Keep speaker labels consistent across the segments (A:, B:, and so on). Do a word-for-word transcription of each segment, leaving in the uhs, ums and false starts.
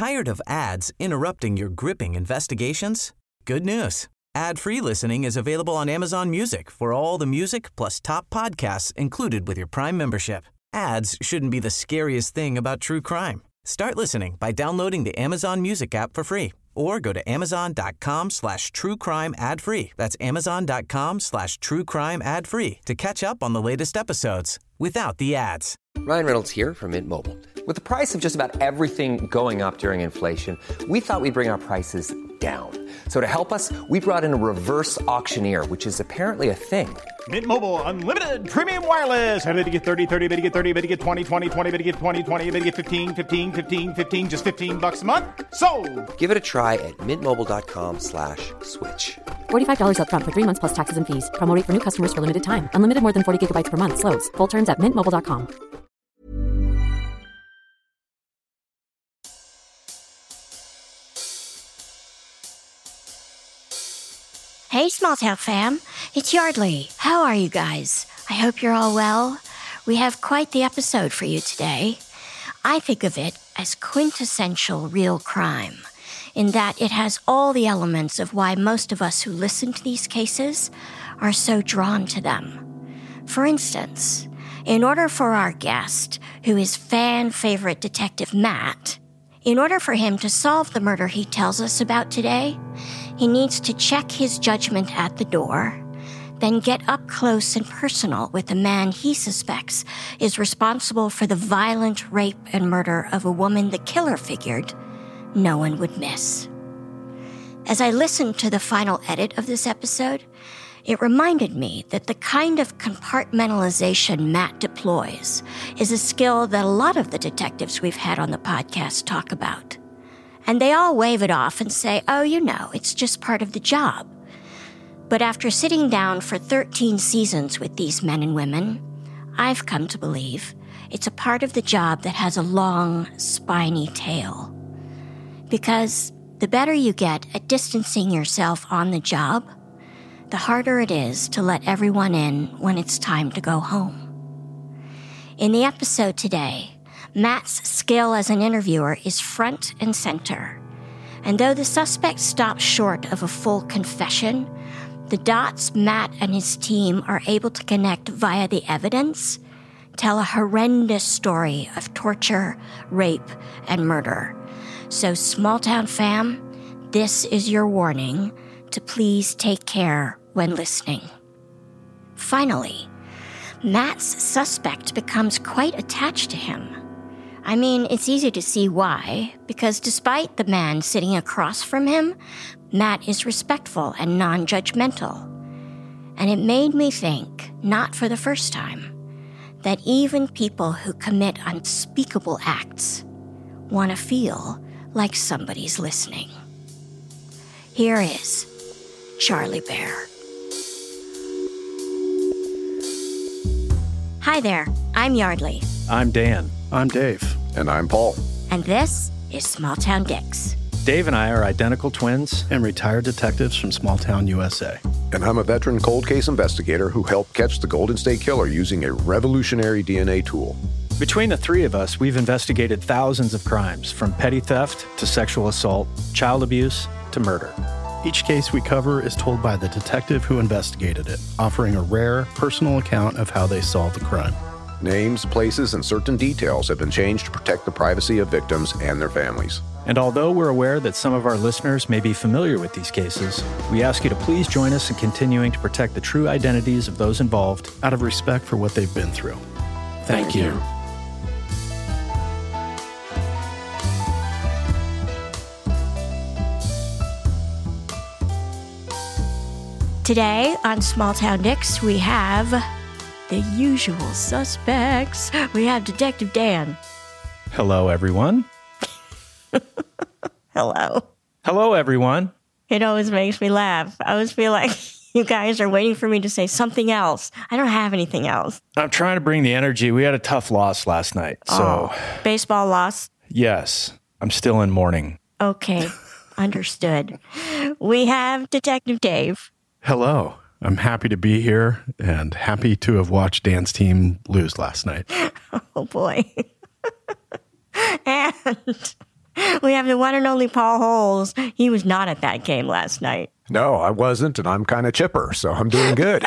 A: Tired of ads interrupting your gripping investigations? Good news. Ad-free listening is available on Amazon Music for all the music plus top podcasts included with your Prime membership. Ads shouldn't be the scariest thing about true crime. Start listening by downloading the Amazon Music app for free or go to amazon.com slash true crime ad free. That's amazon.com slash true crime ad free to catch up on the latest episodes without the ads.
B: Ryan Reynolds here from Mint Mobile. With the price of just about everything going up during inflation, we thought we'd bring our prices down. So to help us, we brought in a reverse auctioneer, which is apparently a thing.
C: Mint Mobile Unlimited Premium Wireless. How to get thirty, thirty, how to get thirty, how to get twenty, twenty, twenty, how to get twenty, twenty, how to get fifteen, fifteen, fifteen, fifteen, just fifteen bucks a month? Sold!
B: Give it a try at mintmobile.com slash switch.
D: forty-five dollars up front for three months plus taxes and fees. Promo rate for new customers for limited time. Unlimited more than forty gigabytes per month. Slows full terms at mint mobile dot com.
E: Hey, Small Town fam. It's Yardley. How are you guys? I hope you're all well. We have quite the episode for you today. I think of it as quintessential real crime, in that it has all the elements of why most of us who listen to these cases are so drawn to them. For instance, in order for our guest, who is fan-favorite Detective Matt, in order for him to solve the murder he tells us about today, he needs to check his judgment at the door, then get up close and personal with the man he suspects is responsible for the violent rape and murder of a woman the killer figured no one would miss. As I listened to the final edit of this episode, it reminded me that the kind of compartmentalization Matt deploys is a skill that a lot of the detectives we've had on the podcast talk about. And they all wave it off and say, oh, you know, it's just part of the job. But after sitting down for thirteen seasons with these men and women, I've come to believe it's a part of the job that has a long, spiny tail. Because the better you get at distancing yourself on the job, the harder it is to let everyone in when it's time to go home. In the episode today, Matt's skill as an interviewer is front and center. And though the suspect stops short of a full confession, the dots Matt and his team are able to connect via the evidence tell a horrendous story of torture, rape, and murder. So, small town fam, this is your warning to please take care when listening. Finally, Matt's suspect becomes quite attached to him. I mean, it's easy to see why, because despite the man sitting across from him, Matt is respectful and non-judgmental. And it made me think, not for the first time, that even people who commit unspeakable acts want to feel like somebody's listening. Here is Charlie Bear. Hi there, I'm Yardley.
F: I'm Dan.
G: I'm Dave.
H: And I'm Paul.
E: And this is Small Town Dicks.
F: Dave and I are identical twins
G: and retired detectives from Small Town U S A.
H: And I'm a veteran cold case investigator who helped catch the Golden State Killer using a revolutionary D N A tool.
F: Between the three of us, we've investigated thousands of crimes, from petty theft to sexual assault, child abuse to murder.
G: Each case we cover is told by the detective who investigated it, offering a rare, personal account of how they solved the crime.
H: Names, places, and certain details have been changed to protect the privacy of victims and their families.
F: And although we're aware that some of our listeners may be familiar with these cases, we ask you to please join us in continuing to protect the true identities of those involved
G: out of respect for what they've been through. Thank, Thank you. you.
E: Today on Small Town Dicks, we have the usual suspects. We have Detective Dan.
F: Hello, everyone.
E: Hello.
F: Hello, everyone.
E: It always makes me laugh. I always feel like you guys are waiting for me to say something else. I don't have anything else.
F: I'm trying to bring the energy. We had a tough loss last night, so...
E: Oh, baseball loss?
F: Yes. I'm still in mourning.
E: Okay. Understood. We have Detective Dave.
G: Hello. I'm happy to be here and happy to have watched Dan's team lose last night.
E: Oh, boy. And We have the one and only Paul Holes. He was not at that game last night.
H: No, I wasn't, and I'm kind of chipper, so I'm doing good.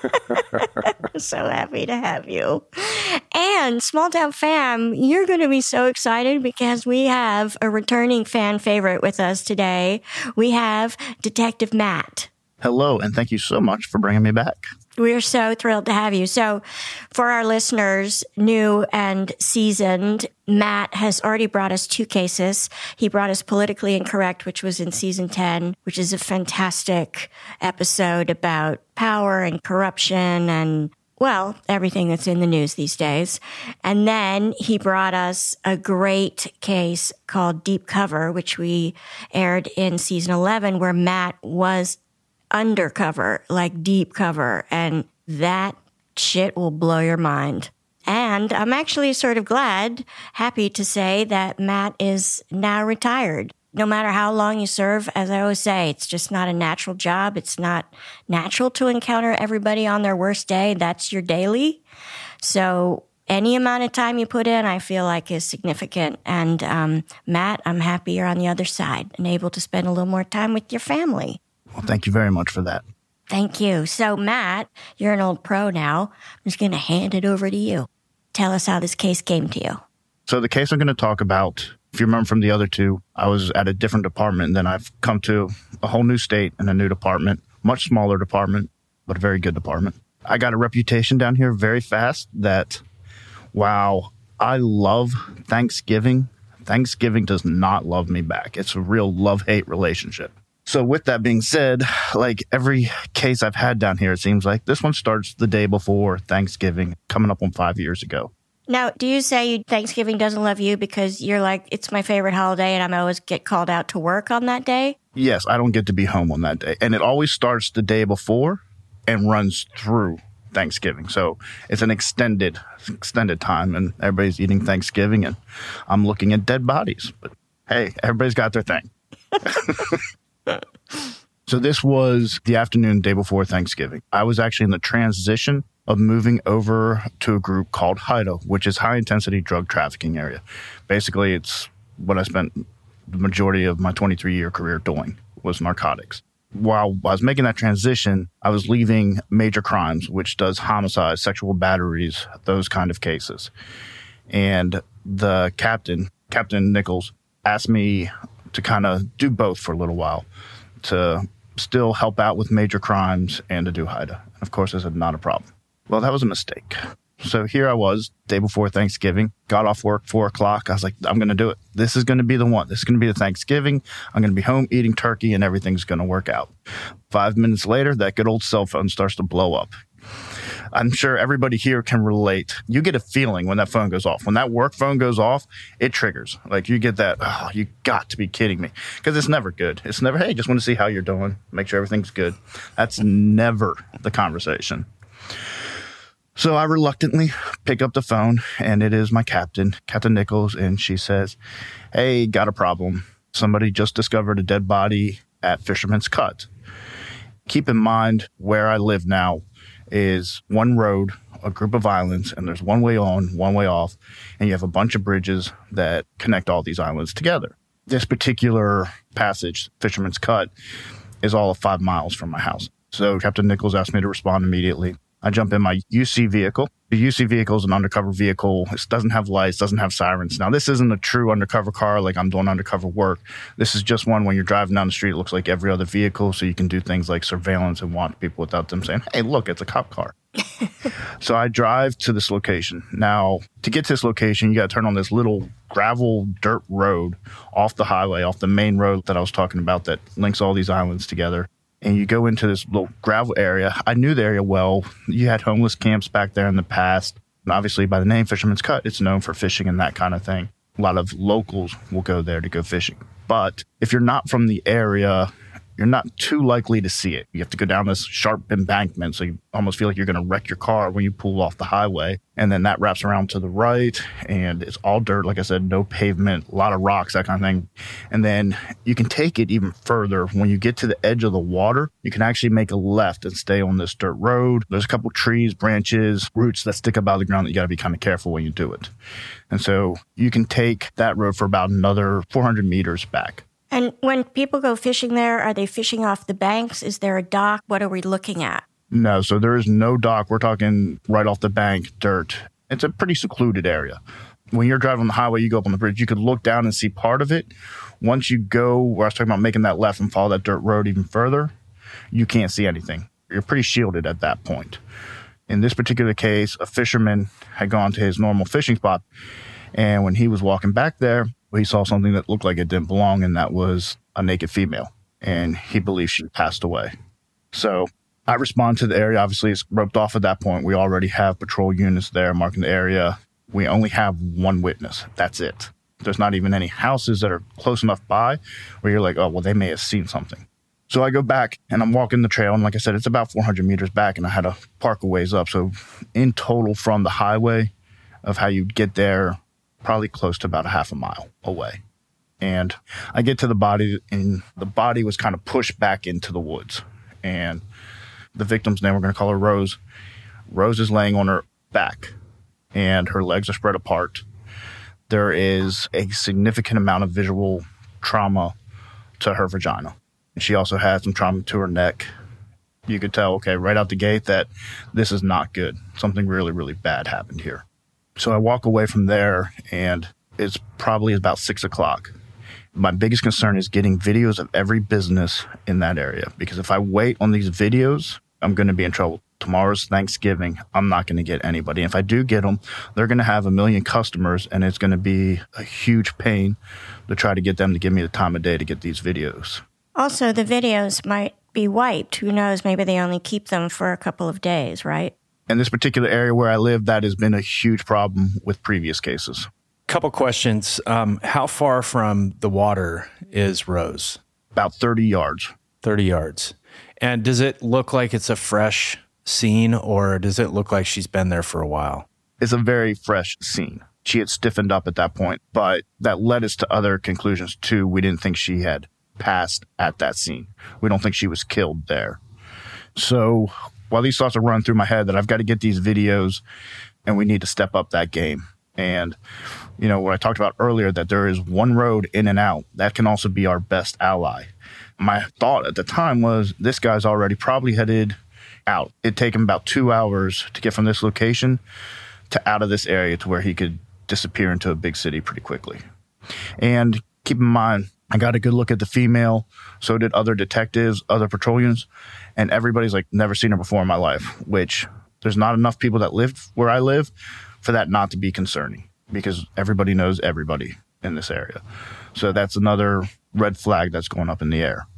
E: So happy to have you. And Small Town Fam, you're going to be so excited because we have a returning fan favorite with us today. We have Detective Matt.
I: Hello, and thank you so much for bringing me back.
E: We're so thrilled to have you. So for our listeners, new and seasoned, Matt has already brought us two cases. He brought us Politically Incorrect, which was in season ten, which is a fantastic episode about power and corruption and, well, everything that's in the news these days. And then he brought us a great case called Deep Cover, which we aired in season eleven, where Matt was undercover, like deep cover, and that shit will blow your mind. And I'm actually sort of glad, happy to say that Matt is now retired. No matter how long you serve, as I always say, it's just not a natural job. It's not natural to encounter everybody on their worst day. That's your daily. So any amount of time you put in, I feel like is significant. And um, Matt, I'm happy you're on the other side and able to spend a little more time with your family.
I: Well, thank you very much for that.
E: Thank you. So, Matt, you're an old pro now. I'm just going to hand it over to you. Tell us how this case came to you.
I: So the case I'm going to talk about, if you remember from the other two, I was at a different department, and then I've come to a whole new state and a new department, much smaller department, but a very good department. I got a reputation down here very fast that, wow, I love Thanksgiving. Thanksgiving does not love me back. It's a real love-hate relationship. So with that being said, like every case I've had down here, it seems like this one starts the day before Thanksgiving, coming up on five years ago.
E: Now, do you say Thanksgiving doesn't love you because you're like, it's my favorite holiday and I always get called out to work on that day?
I: Yes, I don't get to be home on that day. And it always starts the day before and runs through Thanksgiving. So it's an extended, extended time, and everybody's eating Thanksgiving and I'm looking at dead bodies. But hey, everybody's got their thing. So this was the afternoon, day before Thanksgiving. I was actually in the transition of moving over to a group called HIDTA, which is High Intensity Drug Trafficking Area. Basically, it's what I spent the majority of my twenty-three year career doing, was narcotics. While I was making that transition, I was leaving major crimes, which does homicides, sexual batteries, those kind of cases. And the captain, Captain Nichols, asked me to kind of do both for a little while, to still help out with major crimes and to do HIDTA. And of course, I said, not a problem. Well, that was a mistake. So here I was, day before Thanksgiving, got off work, four o'clock. I was like, I'm going to do it. This is going to be the one. This is going to be the Thanksgiving. I'm going to be home eating turkey and everything's going to work out. Five minutes later, that good old cell phone starts to blow up. I'm sure everybody here can relate. You get a feeling when that phone goes off. When that work phone goes off, it triggers. Like you get that, oh, you got to be kidding me. Because it's never good. It's never, hey, just want to see how you're doing. Make sure everything's good. That's never the conversation. So I reluctantly pick up the phone, and it is my captain, Captain Nichols, and she says, hey, got a problem. Somebody just discovered a dead body at Fisherman's Cut. Keep in mind where I live now is one road, a group of islands, and there's one way on, one way off, and you have a bunch of bridges that connect all these islands together. This particular passage, Fisherman's Cut, is all of five miles from my house. So Captain Nichols asked me to respond immediately. I jump in my U C vehicle. The U C vehicle is an undercover vehicle. It doesn't have lights, doesn't have sirens. Now, this isn't a true undercover car like I'm doing undercover work. This is just one when you're driving down the street, it looks like every other vehicle, so you can do things like surveillance and watch people without them saying, hey, look, it's a cop car. So I drive to this location. Now, to get to this location, you got to turn on this little gravel dirt road off the highway, off the main road that I was talking about that links all these islands together. And you go into this little gravel area. I knew the area well. You had homeless camps back there in the past. And obviously, by the name Fisherman's Cut, it's known for fishing and that kind of thing. A lot of locals will go there to go fishing. But if you're not from the area, you're not too likely to see it. You have to go down this sharp embankment, so you almost feel like you're going to wreck your car when you pull off the highway. And then that wraps around to the right, and it's all dirt. Like I said, no pavement, a lot of rocks, that kind of thing. And then you can take it even further. When you get to the edge of the water, you can actually make a left and stay on this dirt road. There's a couple trees, branches, roots that stick up out of the ground that you got to be kind of careful when you do it. And so you can take that road for about another four hundred meters back.
E: And when people go fishing there, are they fishing off the banks? Is there a dock? What are we looking at?
I: No, so there is no dock. We're talking right off the bank, dirt. It's a pretty secluded area. When you're driving on the highway, you go up on the bridge, you could look down and see part of it. Once you go, where I was talking about making that left and follow that dirt road even further, you can't see anything. You're pretty shielded at that point. In this particular case, a fisherman had gone to his normal fishing spot, and when he was walking back there, he saw something that looked like it didn't belong, and that was a naked female, and he believes she passed away. So I respond to the area. Obviously, it's roped off at that point. We already have patrol units there marking the area. We only have one witness. That's it. There's not even any houses that are close enough by where you're like, oh, well, they may have seen something. So I go back, and I'm walking the trail, and like I said, it's about four hundred meters back, and I had to park a ways up. So in total from the highway of how you get there, probably close to about a half a mile away. And I get to the body, and the body was kind of pushed back into the woods. And the victim's name, we're going to call her Rose. Rose is laying on her back, and her legs are spread apart. There is a significant amount of visual trauma to her vagina. And she also had some trauma to her neck. You could tell, okay, right out the gate that this is not good. Something really, really bad happened here. So I walk away from there, and it's probably about six o'clock. My biggest concern is getting videos of every business in that area, because if I wait on these videos, I'm going to be in trouble. Tomorrow's Thanksgiving. I'm not going to get anybody. And if I do get them, they're going to have a million customers, and it's going to be a huge pain to try to get them to give me the time of day to get these videos.
E: Also, the videos might be wiped. Who knows? Maybe they only keep them for a couple of days, right?
I: In this particular area where I live, that has been a huge problem with previous cases.
F: Couple questions. Um, how far from the water is Rose?
I: About thirty yards.
F: thirty yards. And does it look like it's a fresh scene, or does it look like she's been there for a while?
I: It's a very fresh scene. She had stiffened up at that point, but that led us to other conclusions too. We didn't think she had passed at that scene. We don't think she was killed there. So while these thoughts are running through my head that I've got to get these videos and we need to step up that game. And, you know, what I talked about earlier, that there is one road in and out, that can also be our best ally. My thought at the time was this guy's already probably headed out. It'd take him about two hours to get from this location to out of this area to where he could disappear into a big city pretty quickly. And keep in mind, I got a good look at the female. So did other detectives, other patrol units. And everybody's like, never seen her before in my life, which there's not enough people that live where I live for that not to be concerning, because everybody knows everybody in this area. So that's another red flag that's going up in the air.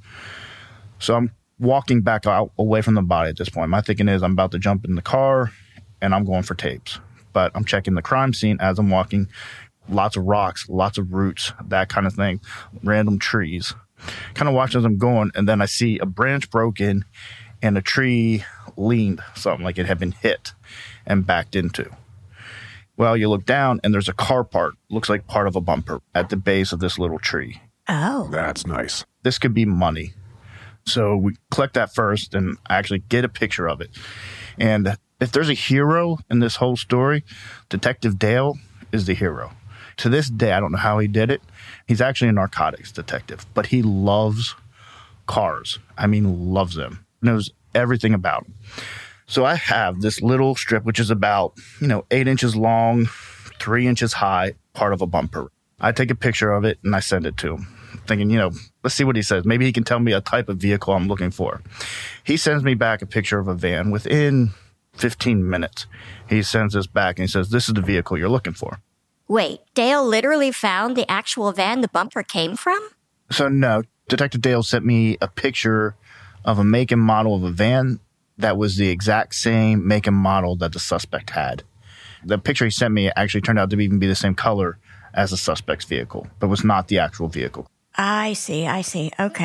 I: So I'm walking back out away from the body at this point. My thinking is I'm about to jump in the car and I'm going for tapes. But I'm checking the crime scene as I'm walking. Lots of rocks, lots of roots, that kind of thing, random trees. Kind of watch as I'm going, and then I see a branch broken and a tree leaned, something like it had been hit and backed into. Well, you look down, and there's a car part, looks like part of a bumper at the base of this little tree.
E: Oh.
H: That's nice.
I: This could be money. So we collect that first and actually get a picture of it. And if there's a hero in this whole story, Detective Dale is the hero. To this day, I don't know how he did it. He's actually a narcotics detective, but he loves cars. I mean, loves them. Knows everything about them. So I have this little strip, which is about, you know, eight inches long, three inches high, part of a bumper. I take a picture of it and I send it to him, thinking, you know, let's see what he says. Maybe he can tell me a type of vehicle I'm looking for. He sends me back a picture of a van within fifteen minutes. He sends this back and he says, this is the vehicle you're looking for.
E: Wait, Dale literally found the actual van the bumper came from?
I: So no, Detective Dale sent me a picture of a make and model of a van that was the exact same make and model that the suspect had. The picture he sent me actually turned out to even be the same color as the suspect's vehicle, but was not the actual vehicle.
E: I see, I see. Okay.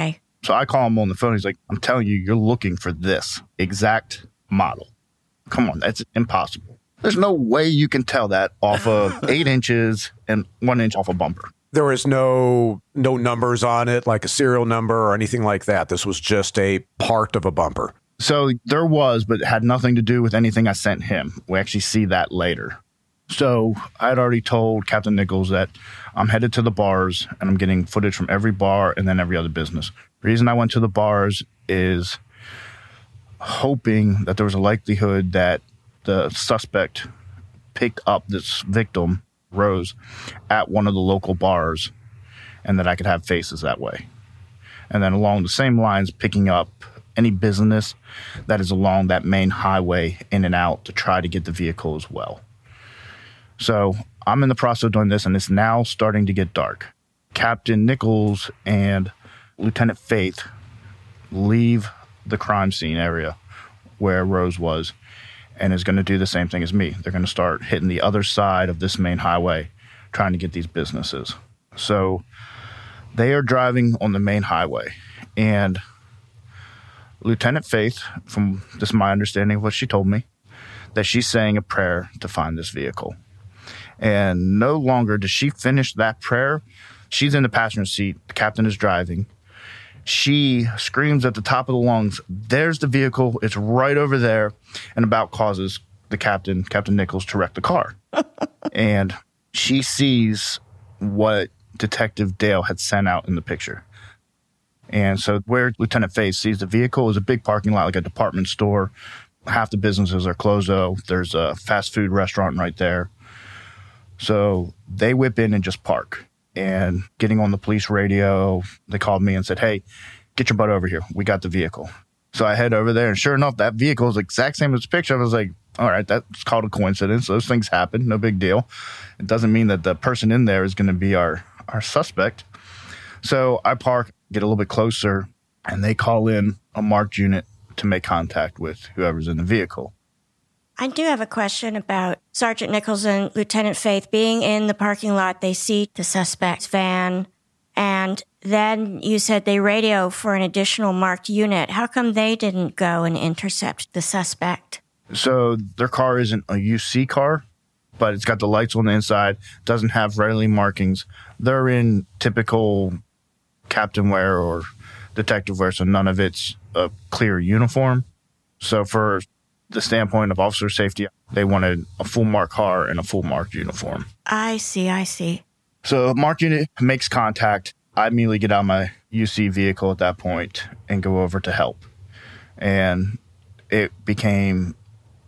I: So I call him on the phone. He's like, I'm telling you, you're looking for this exact model. Come on, that's impossible. There's no way you can tell that off of eight inches and one inch off a bumper.
J: There was no no numbers on it, like a serial number or anything like that. This was just a part of a bumper.
I: So there was, but it had nothing to do with anything I sent him. We actually see that later. So I had already told Captain Nichols that I'm headed to the bars and I'm getting footage from every bar and then every other business. The reason I went to the bars is hoping that there was a likelihood that the suspect picked up this victim, Rose, at one of the local bars and that I could have faces that way. And then along the same lines, picking up any business that is along that main highway in and out to try to get the vehicle as well. So I'm in the process of doing this, and it's now starting to get dark. Captain Nichols and Lieutenant Faith leave the crime scene area where Rose was and is going to do the same thing as me. They're going to start hitting the other side of this main highway trying to get these businesses. So they are driving on the main highway, and Lieutenant Faith, from this is my understanding of what she told me, that she's saying a prayer to find this vehicle. And no longer does she finish that prayer. She's in the passenger seat. The captain is driving. She screams at the top of the lungs, there's the vehicle. It's right over there, and about causes the captain, Captain Nichols, to wreck the car. And she sees what Detective Dale had sent out in the picture. And so where Lieutenant Faith sees the vehicle is a big parking lot, like a department store. Half the businesses are closed, though. There's a fast food restaurant right there. So they whip in and just park. And getting on the police radio, they called me and said, hey, get your butt over here. We got the vehicle. So I head over there, and sure enough, that vehicle is the exact same as the picture. I was like, all right, that's called a coincidence. Those things happen. No big deal. It doesn't mean that the person in there is going to be our, our suspect. So I park, get a little bit closer, and they call in a marked unit to make contact with whoever's in the vehicle.
E: I do have a question about Sergeant Nichols and Lieutenant Faith being in the parking lot. They see the suspect's van, and then you said they radio for an additional marked unit. How come they didn't go and intercept the suspect?
I: So their car isn't a U C car, but it's got the lights on the inside, doesn't have railing markings. They're in typical captain wear or detective wear, so none of it's a clear uniform. So for the standpoint of officer safety, they wanted a full marked car and a full marked uniform.
E: I see, I see.
I: So marked unit makes contact. I immediately get out of my U C vehicle at that point and go over to help. And it became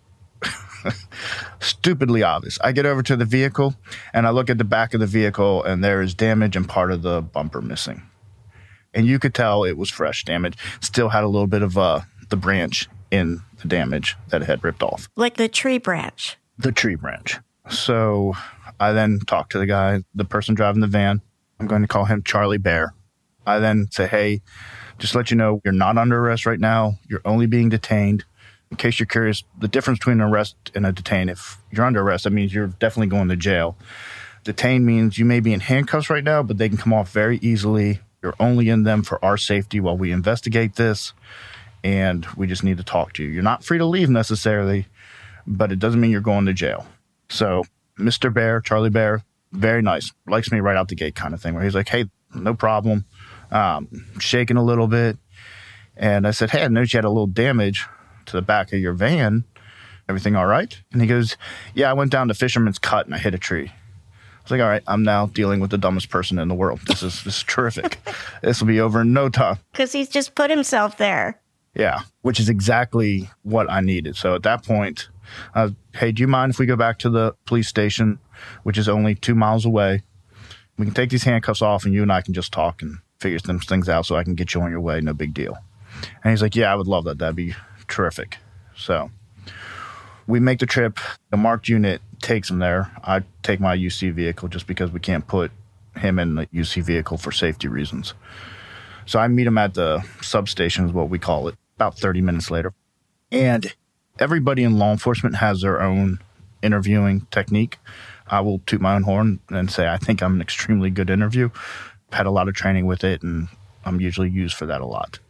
I: stupidly obvious. I get over to the vehicle, and I look at the back of the vehicle, and there is damage and part of the bumper missing. And you could tell it was fresh damage. Still had a little bit of uh, the branch in the damage that it had ripped off.
E: Like the tree branch?
I: The tree branch. So I then talk to the guy, the person driving the van. I'm going to call him Charlie Bear. I then say, hey, just let you know, you're not under arrest right now. You're only being detained. In case you're curious, the difference between an arrest and a detain, if you're under arrest, that means you're definitely going to jail. Detain means you may be in handcuffs right now, but they can come off very easily. You're only in them for our safety while we investigate this, and we just need to talk to you. You're not free to leave necessarily, but it doesn't mean you're going to jail. So Mister Bear, Charlie Bear, very nice, likes me right out the gate kind of thing, where he's like, hey, no problem, um, shaking a little bit. And I said, hey, I noticed you had a little damage to the back of your van. Everything all right? And he goes, yeah, I went down to Fisherman's Cut and I hit a tree. I was like, all right, I'm now dealing with the dumbest person in the world. This is this is terrific. This will be over in no time.
E: Because he's just put himself there.
I: Yeah, which is exactly what I needed. So at that point, uh, hey, do you mind if we go back to the police station, which is only two miles away? We can take these handcuffs off and you and I can just talk and figure some things out so I can get you on your way. No big deal. And he's like, yeah, I would love that. That'd be terrific. So we make the trip. The marked unit takes him there. I take my U C vehicle just because we can't put him in the U C vehicle for safety reasons. So I meet him at the substation is what we call it, about thirty minutes later. And everybody in law enforcement has their own interviewing technique. I will toot my own horn and say I think I'm an extremely good interview. I've had a lot of training with it, and I'm usually used for that a lot.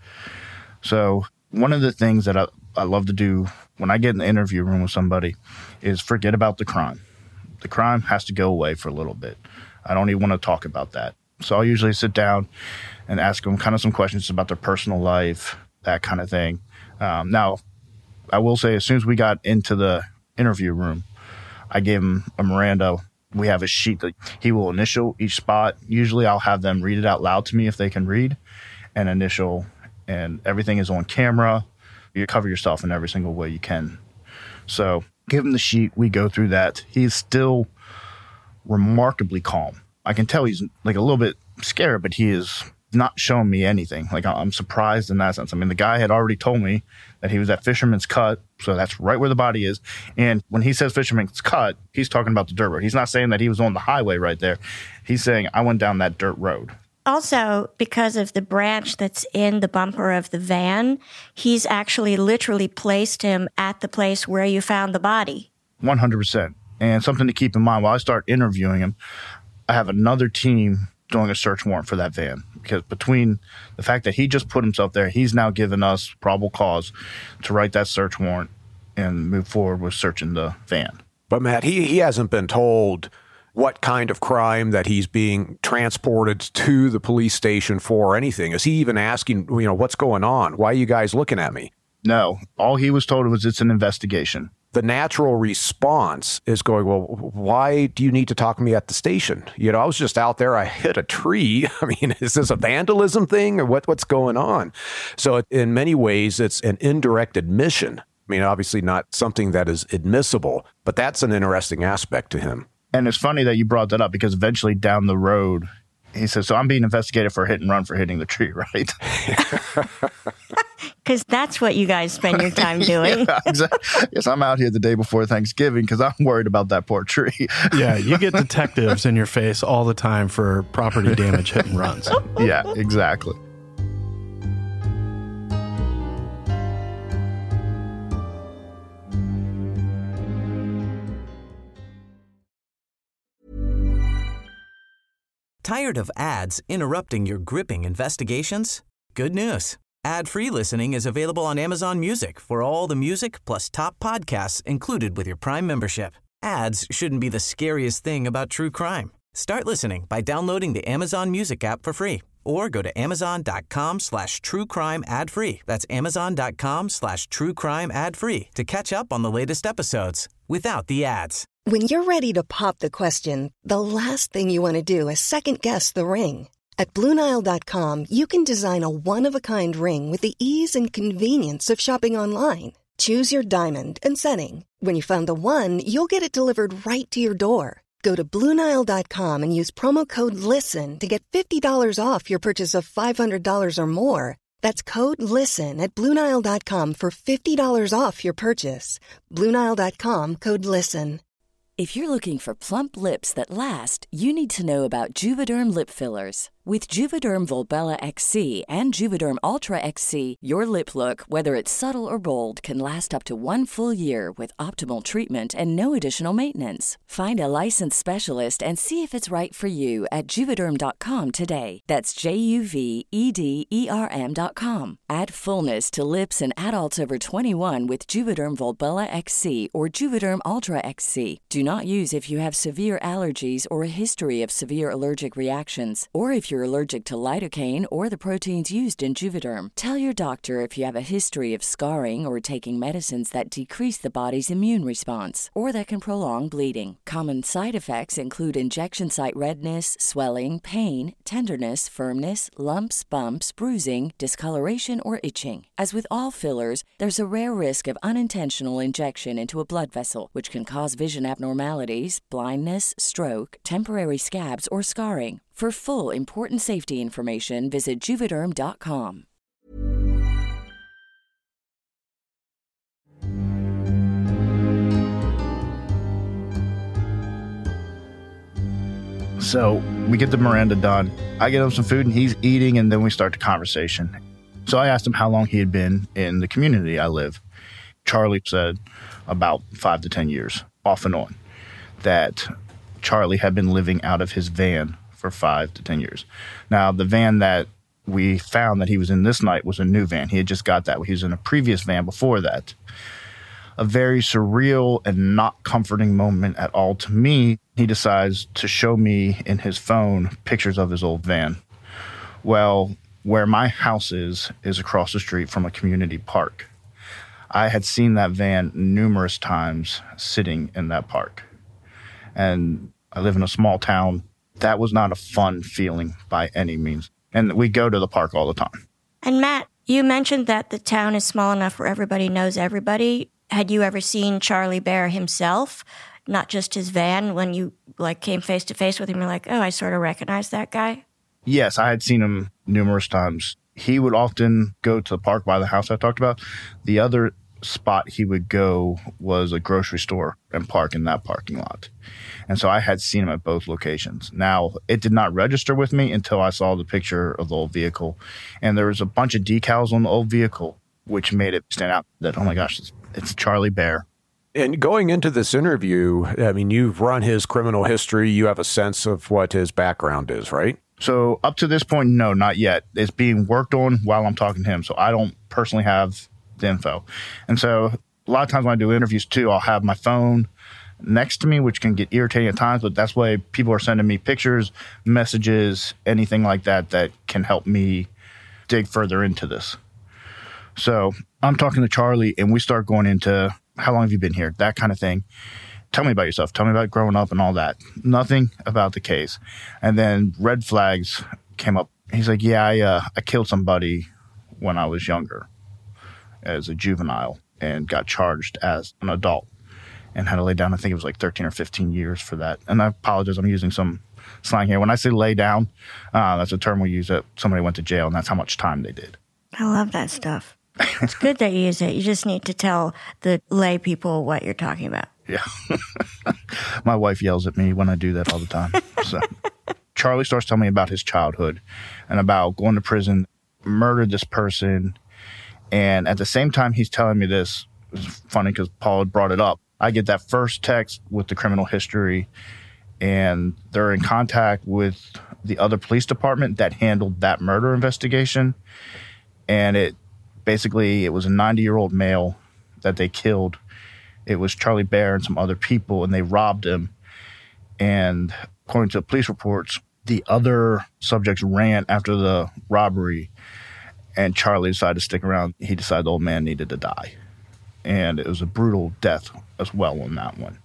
I: So one of the things that I, I love to do when I get in the interview room with somebody is forget about the crime. The crime has to go away for a little bit. I don't even want to talk about that. So I'll usually sit down and ask them kind of some questions about their personal life, that kind of thing. Um, now, I will say as soon as we got into the interview room, I gave him a Miranda. We have a sheet that he will initial each spot. Usually I'll have them read it out loud to me if they can read, and initial, and everything is on camera. You cover yourself in every single way you can. So give him the sheet. We go through that. He's still remarkably calm. I can tell he's like a little bit scared, but he is not showing me anything. Like, I'm surprised in that sense. I mean, the guy had already told me that he was at Fisherman's Cut, so that's right where the body is. And when he says Fisherman's Cut, he's talking about the dirt road. He's not saying that he was on the highway right there. He's saying, I went down that dirt road.
E: Also, because of the branch that's in the bumper of the van, he's actually literally placed him at the place where you found the body.
I: one hundred percent. And something to keep in mind, while I start interviewing him, I have another team doing a search warrant for that van, because between the fact that he just put himself there, he's now given us probable cause to write that search warrant and move forward with searching the van.
J: But Matt, he, he hasn't been told what kind of crime that he's being transported to the police station for or anything. Is he even asking, you know, what's going on? Why are you guys looking at me?
I: No. All he was told was it's an investigation.
J: The natural response is going, well, why do you need to talk to me at the station? You know, I was just out there. I hit a tree. I mean, is this a vandalism thing or what? What's going on? So in many ways, it's an indirect admission. I mean, obviously not something that is admissible, but that's an interesting aspect to him.
I: And it's funny that you brought that up, because eventually down the road, he says, so I'm being investigated for hit and run for hitting the tree, right?
E: Because that's what you guys spend your time doing.
I: Yeah, exactly. Yes, I'm out here the day before Thanksgiving because I'm worried about that poor tree.
G: Yeah, you get detectives in your face all the time for property damage hit and runs.
I: Yeah, exactly.
A: Tired of ads interrupting your gripping investigations? Good news. Ad-free listening is available on Amazon Music for all the music plus top podcasts included with your Prime membership. Ads shouldn't be the scariest thing about true crime. Start listening by downloading the Amazon Music app for free or go to amazon.com slash true crime ad free. That's amazon.com slash true crime ad free to catch up on the latest episodes without the ads.
K: When you're ready to pop the question, the last thing you want to do is second-guess the ring. At Blue Nile dot com, you can design a one-of-a-kind ring with the ease and convenience of shopping online. Choose your diamond and setting. When you find the one, you'll get it delivered right to your door. Go to Blue Nile dot com and use promo code LISTEN to get fifty dollars off your purchase of five hundred dollars or more. That's code LISTEN at Blue Nile dot com for fifty dollars off your purchase. Blue Nile dot com, code LISTEN.
L: If you're looking for plump lips that last, you need to know about Juvederm lip fillers. With Juvederm Volbella X C and Juvederm Ultra X C, your lip look, whether it's subtle or bold, can last up to one full year with optimal treatment and no additional maintenance. Find a licensed specialist and see if it's right for you at Juvederm dot com today. That's J U V E D E R M dot com. Add fullness to lips in adults over twenty-one with Juvederm Volbella X C or Juvederm Ultra X C. Do not use if you have severe allergies or a history of severe allergic reactions, or if you're allergic to lidocaine or the proteins used in Juvederm. Tell your doctor if you have a history of scarring or taking medicines that decrease the body's immune response or that can prolong bleeding. Common side effects include injection site redness, swelling, pain, tenderness, firmness, lumps, bumps, bruising, discoloration, or itching. As with all fillers, there's a rare risk of unintentional injection into a blood vessel, which can cause vision abnormalities, blindness, stroke, temporary scabs, or scarring. For full, important safety information, visit Juvederm dot com.
I: So we get the Miranda done. I get him some food and he's eating, and then we start the conversation. So I asked him how long he had been in the community I live. Charlie said about five to ten years, off and on, that Charlie had been living out of his van for five to ten years. Now, the van that we found that he was in this night was a new van. He had just got that. He was in a previous van before that. A very surreal and not comforting moment at all to me. He decides to show me in his phone pictures of his old van. Well, where my house is, is across the street from a community park. I had seen that van numerous times sitting in that park. And I live in a small town. That was not a fun feeling by any means. And we go to the park all the time.
E: And Matt, you mentioned that the town is small enough where everybody knows everybody. Had you ever seen Charlie Bear himself, not just his van, when you like came face to face with him? You're like, oh, I sort of recognize that guy.
I: Yes, I had seen him numerous times. He would often go to the park by the house I talked about. The other spot he would go was a grocery store and park in that parking lot. And so I had seen him at both locations. Now, it did not register with me until I saw the picture of the old vehicle. And there was a bunch of decals on the old vehicle, which made it stand out that, oh my gosh, it's, it's Charlie Bear.
J: And going into this interview, I mean, you've run his criminal history. You have a sense of what his background is, right?
I: So up to this point, no, not yet. It's being worked on while I'm talking to him. So I don't personally have the info. And so a lot of times when I do interviews too, I'll have my phone next to me, which can get irritating at times, but that's why people are sending me pictures, messages, anything like that that can help me dig further into this. So I'm talking to Charlie and we start going into how long have you been here? That kind of thing. Tell me about yourself. Tell me about growing up and all that. Nothing about the case. And then red flags came up. He's like, yeah, I, uh, I killed somebody when I was younger as a juvenile and got charged as an adult and had to lay down. I think it was like thirteen or fifteen years for that. And I apologize. I'm using some slang here. When I say lay down, uh, that's a term we use that somebody went to jail and that's how much time they did.
E: I love that stuff. It's good that you use it. You just need to tell the lay people what you're talking about.
I: Yeah. My wife yells at me when I do that all the time. So Charlie starts telling me about his childhood and about going to prison, murdered this person. And at the same time he's telling me this, it's funny because Paul had brought it up. I get that first text with the criminal history, and they're in contact with the other police department that handled that murder investigation. And it basically, it was a ninety-year-old male that they killed. It was Charlie Bear and some other people, and they robbed him. And according to the police reports, the other subjects ran after the robbery, and Charlie decided to stick around. He decided the old man needed to die. And it was a brutal death as well on that one.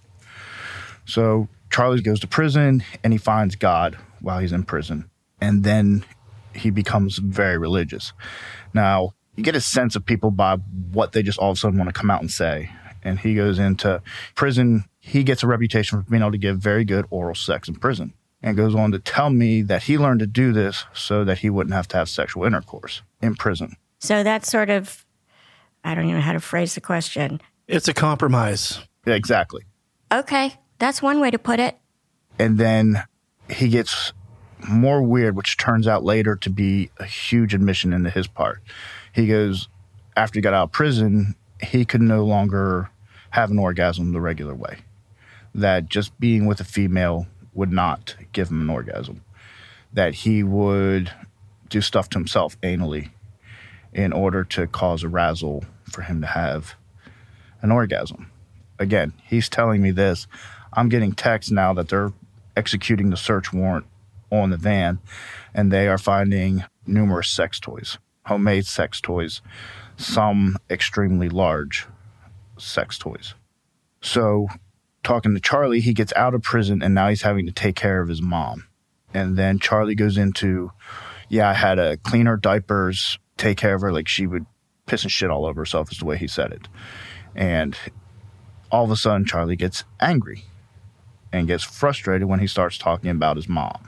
I: So Charlie goes to prison, and he finds God while he's in prison. And then he becomes very religious. Now, you get a sense of people by what they just all of a sudden want to come out and say. And he goes into prison. He gets a reputation for being able to give very good oral sex in prison, and goes on to tell me that he learned to do this so that he wouldn't have to have sexual intercourse in prison.
E: So that's sort of, I don't even know how to phrase the question.
G: It's a compromise.
I: Yeah, exactly.
E: Okay, that's one way to put it.
I: And then he gets more weird, which turns out later to be a huge admission into his part. He goes, after he got out of prison, he could no longer have an orgasm the regular way. That just being with a female would not give him an orgasm. That he would do stuff to himself anally in order to cause arousal for him to have an orgasm. Again, he's telling me this. I'm getting texts now that they're executing the search warrant on the van, and they are finding numerous sex toys, homemade sex toys, some extremely large sex toys. So talking to Charlie, he gets out of prison, and now he's having to take care of his mom. And then Charlie goes into, yeah, I had to clean her diapers, take care of her, like she would piss and shit all over herself is the way he said it. And all of a sudden, Charlie gets angry and gets frustrated when he starts talking about his mom.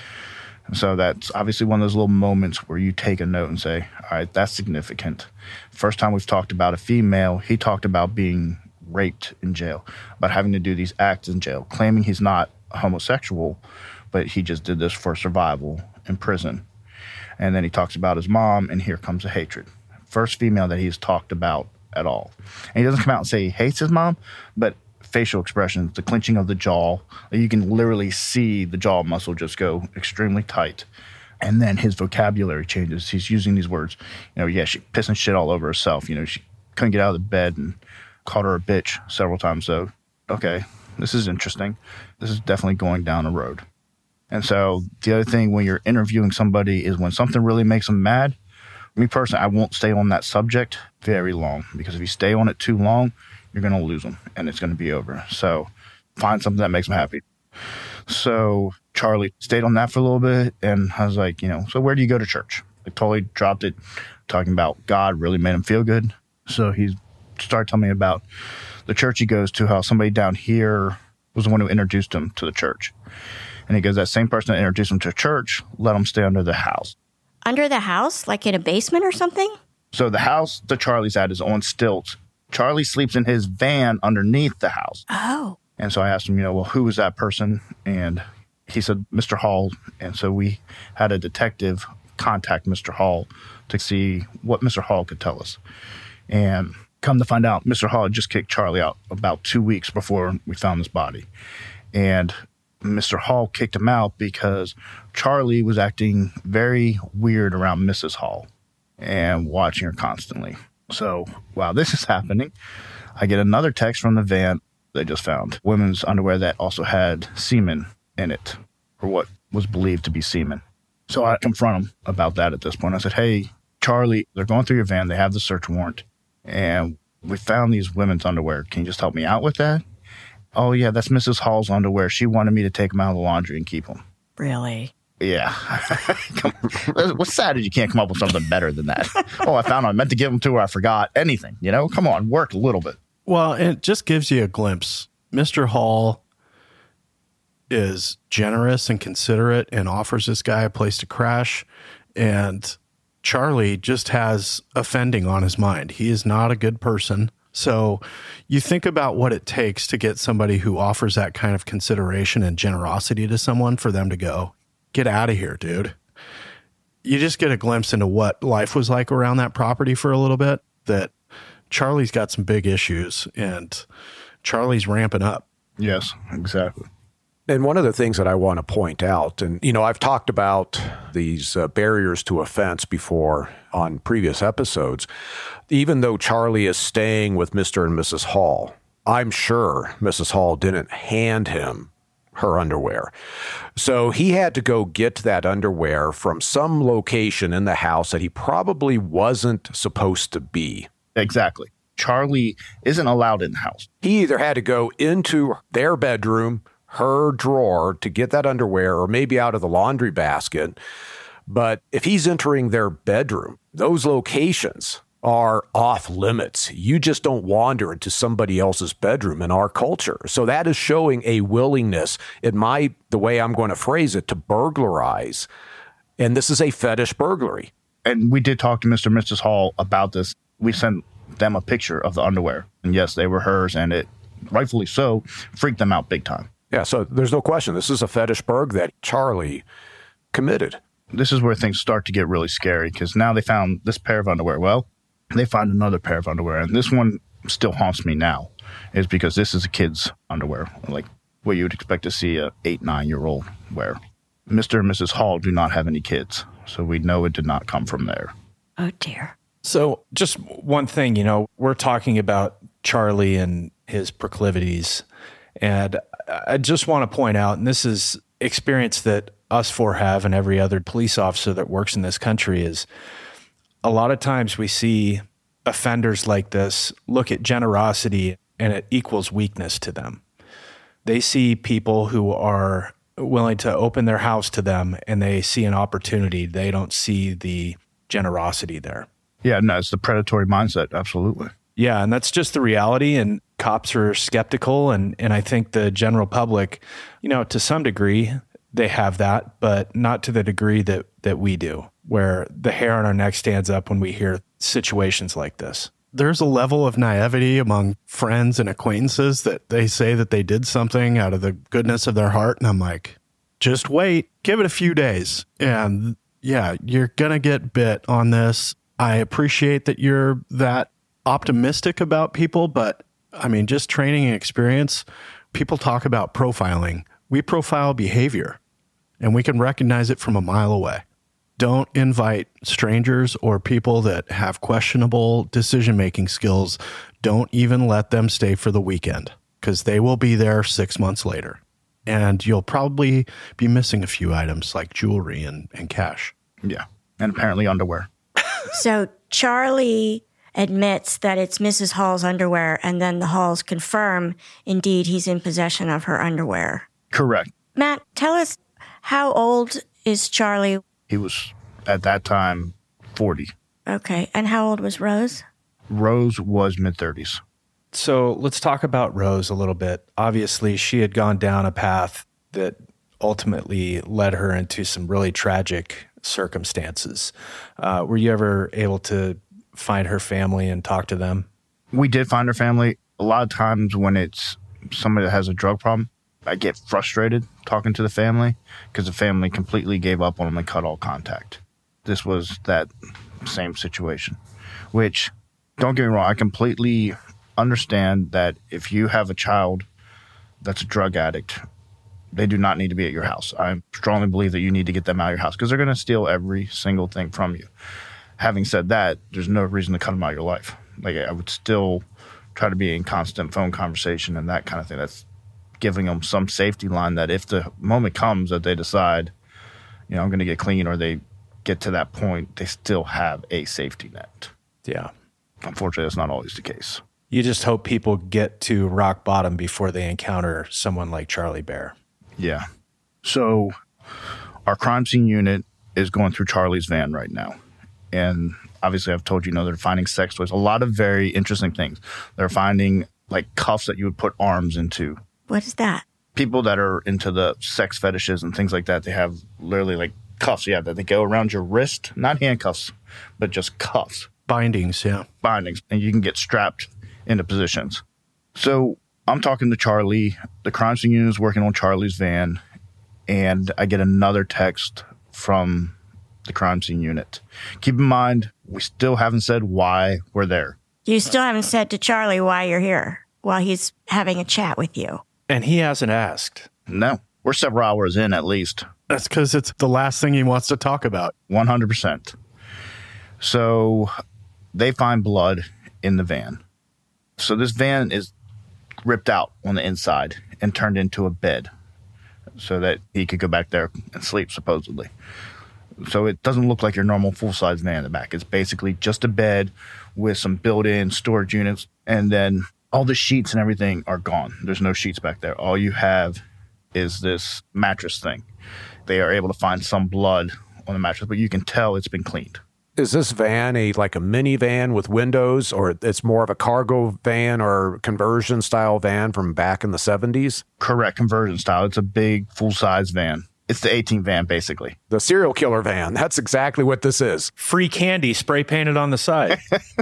I: And so that's obviously one of those little moments where you take a note and say, all right, that's significant. First time we've talked about a female, he talked about being raped in jail, about having to do these acts in jail, claiming he's not homosexual, but he just did this for survival in prison. And then he talks about his mom, and here comes the hatred. First female that he's talked about at all. And he doesn't come out and say he hates his mom, but facial expressions, the clenching of the jaw, you can literally see the jaw muscle just go extremely tight And then his vocabulary changes. He's using these words. You know, yeah, she pissing shit all over herself. You know, she couldn't get out of the bed and called her a bitch several times. So, okay, this is interesting. This is definitely going down a road. And so the other thing when you're interviewing somebody is when something really makes them mad, me personally, I won't stay on that subject very long, because if you stay on it too long, you're going to lose them and it's going to be over. So find something that makes them happy. So Charlie stayed on that for a little bit, and I was like, you know, so where do you go to church? I totally dropped it, talking about God really made him feel good. So he started telling me about the church he goes to, how somebody down here was the one who introduced him to the church. And he goes, that same person that introduced him to church let him stay under the house.
E: Under the house? Like in a basement or something?
I: So the house that Charlie's at is on stilts. Charlie sleeps in his van underneath the house.
E: Oh.
I: And so I asked him, you know, well, who was that person? And he said, Mister Hall. And so we had a detective contact Mister Hall to see what Mister Hall could tell us. And come to find out, Mister Hall had just kicked Charlie out about two weeks before we found his body. And Mister Hall kicked him out because Charlie was acting very weird around Missus Hall and watching her constantly. So while this is happening, I get another text from the van they just found. Women's underwear that also had semen in it, or what was believed to be semen. So I confront him about that at this point. I said, hey, Charlie, they're going through your van. They have the search warrant, and we found these women's underwear. Can you just help me out with that? Oh, yeah, that's Missus Hall's underwear. She wanted me to take them out of the laundry and keep them.
E: Really?
I: Yeah. What's sad is you can't come up with something better than that. Oh, I found them. I meant to give them to her. I forgot. Anything, you know? Come on, work a little bit.
G: Well, it just gives you a glimpse. Mister Hall is generous and considerate and offers this guy a place to crash. And Charlie just has offending on his mind. He is not a good person. So you think about what it takes to get somebody who offers that kind of consideration and generosity to someone for them to go, get out of here, dude. You just get a glimpse into what life was like around that property for a little bit, that Charlie's got some big issues and Charlie's ramping up.
I: Yes, exactly.
J: And one of the things that I want to point out, and, you know, I've talked about these uh, barriers to offense before on previous episodes. Even though Charlie is staying with Mister and Missus Hall, I'm sure Missus Hall didn't hand him her underwear. So he had to go get that underwear from some location in the house that he probably wasn't supposed to be.
I: Exactly. Charlie isn't allowed in the house.
J: He either had to go into their bedroom, her drawer, to get that underwear, or maybe out of the laundry basket. But if he's entering their bedroom, those locations are off limits. You just don't wander into somebody else's bedroom in our culture. So that is showing a willingness, in my, the way I'm going to phrase it, to burglarize. And this is a fetish burglary.
I: And we did talk to Mister and Missus Hall about this. We sent them a picture of the underwear. And yes, they were hers, and it, rightfully so, freaked them out big time.
J: Yeah, so there's no question. This is a fetish burg that Charlie committed.
I: This is where things start to get really scary, because now they found this pair of underwear. Well, they find another pair of underwear, and this one still haunts me now, is because this is a kid's underwear, like what you would expect to see a eight, nine-year-old wear. Mister and Missus Hall do not have any kids, so we know it did not come from there.
E: Oh, dear.
F: So just one thing, you know, we're talking about Charlie and his proclivities, and I just want to point out, and this is experience that us four have and every other police officer that works in this country, is a lot of times we see offenders like this look at generosity and it equals weakness to them. They see people who are willing to open their house to them and they see an opportunity. They don't see the generosity there.
I: Yeah, no, it's the predatory mindset. Absolutely.
F: Yeah, and that's just the reality. And cops are skeptical. And, and I think the general public, you know, to some degree, they have that, but not to the degree that, that we do, where the hair on our neck stands up when we hear situations like this.
G: There's a level of naivety among friends and acquaintances that they say that they did something out of the goodness of their heart. And I'm like, just wait, give it a few days. And yeah, you're going to get bit on this. I appreciate that you're that optimistic about people, but I mean, just training and experience, people talk about profiling. We profile behavior and we can recognize it from a mile away. Don't invite strangers or people that have questionable decision-making skills. Don't even let them stay for the weekend because they will be there six months later. And you'll probably be missing a few items like jewelry and, and cash.
I: Yeah. And apparently underwear.
E: So Charlie admits that it's Missus Hall's underwear, and then the Halls confirm, indeed, he's in possession of her underwear.
I: Correct.
E: Matt, tell us, how old is Charlie?
I: He was, at that time, forty.
E: Okay. And how old was Rose?
I: Rose was mid-thirties.
F: So let's talk about Rose a little bit. Obviously, she had gone down a path that ultimately led her into some really tragic circumstances. Uh, were you ever able to find her family and talk to them?
I: We did find her family. A lot of times when it's somebody that has a drug problem, I get frustrated talking to the family because the family completely gave up on them and cut all contact. This was that same situation, which, don't get me wrong, I completely understand that if you have a child that's a drug addict, they do not need to be at your house. I strongly believe that you need to get them out of your house because they're going to steal every single thing from you. Having said that, there's no reason to cut them out of your life. Like, I would still try to be in constant phone conversation and that kind of thing. That's giving them some safety line that if the moment comes that they decide, you know, I'm going to get clean, or they get to that point, they still have a safety net.
F: Yeah.
I: Unfortunately, that's not always the case.
F: You just hope people get to rock bottom before they encounter someone like Charlie Bear.
I: Yeah. So our crime scene unit is going through Charlie's van right now. And obviously, I've told you, you know, they're finding sex toys, a lot of very interesting things. They're finding like cuffs that you would put arms into.
E: What is that?
I: People that are into the sex fetishes and things like that, they have literally like cuffs, yeah, that they go around your wrist, not handcuffs, but just cuffs.
G: Bindings, yeah.
I: Bindings, and you can get strapped into positions. So I'm talking to Charlie. The crime scene unit is working on Charlie's van, and I get another text from the crime scene unit. Keep in mind, we still haven't said why we're there.
E: You still haven't said to Charlie why you're here while he's having a chat with you.
F: And he hasn't asked.
I: No. We're several hours in at least.
G: That's because it's the last thing he wants to talk about.
I: one hundred percent. So they find blood in the van. So this van is ripped out on the inside and turned into a bed so that he could go back there and sleep, supposedly. So it doesn't look like your normal full-size van in the back. It's basically just a bed with some built-in storage units, and then all the sheets and everything are gone. There's no sheets back there. All you have is this mattress thing. They are able to find some blood on the mattress, but you can tell it's been cleaned.
J: Is this van a like a minivan with windows, or it's more of a cargo van or conversion style van from back in the seventies?
I: Correct, conversion style. It's a big full-size van. It's the eighteen van, basically.
J: The serial killer van. That's exactly what this is.
F: Free candy spray painted on the side.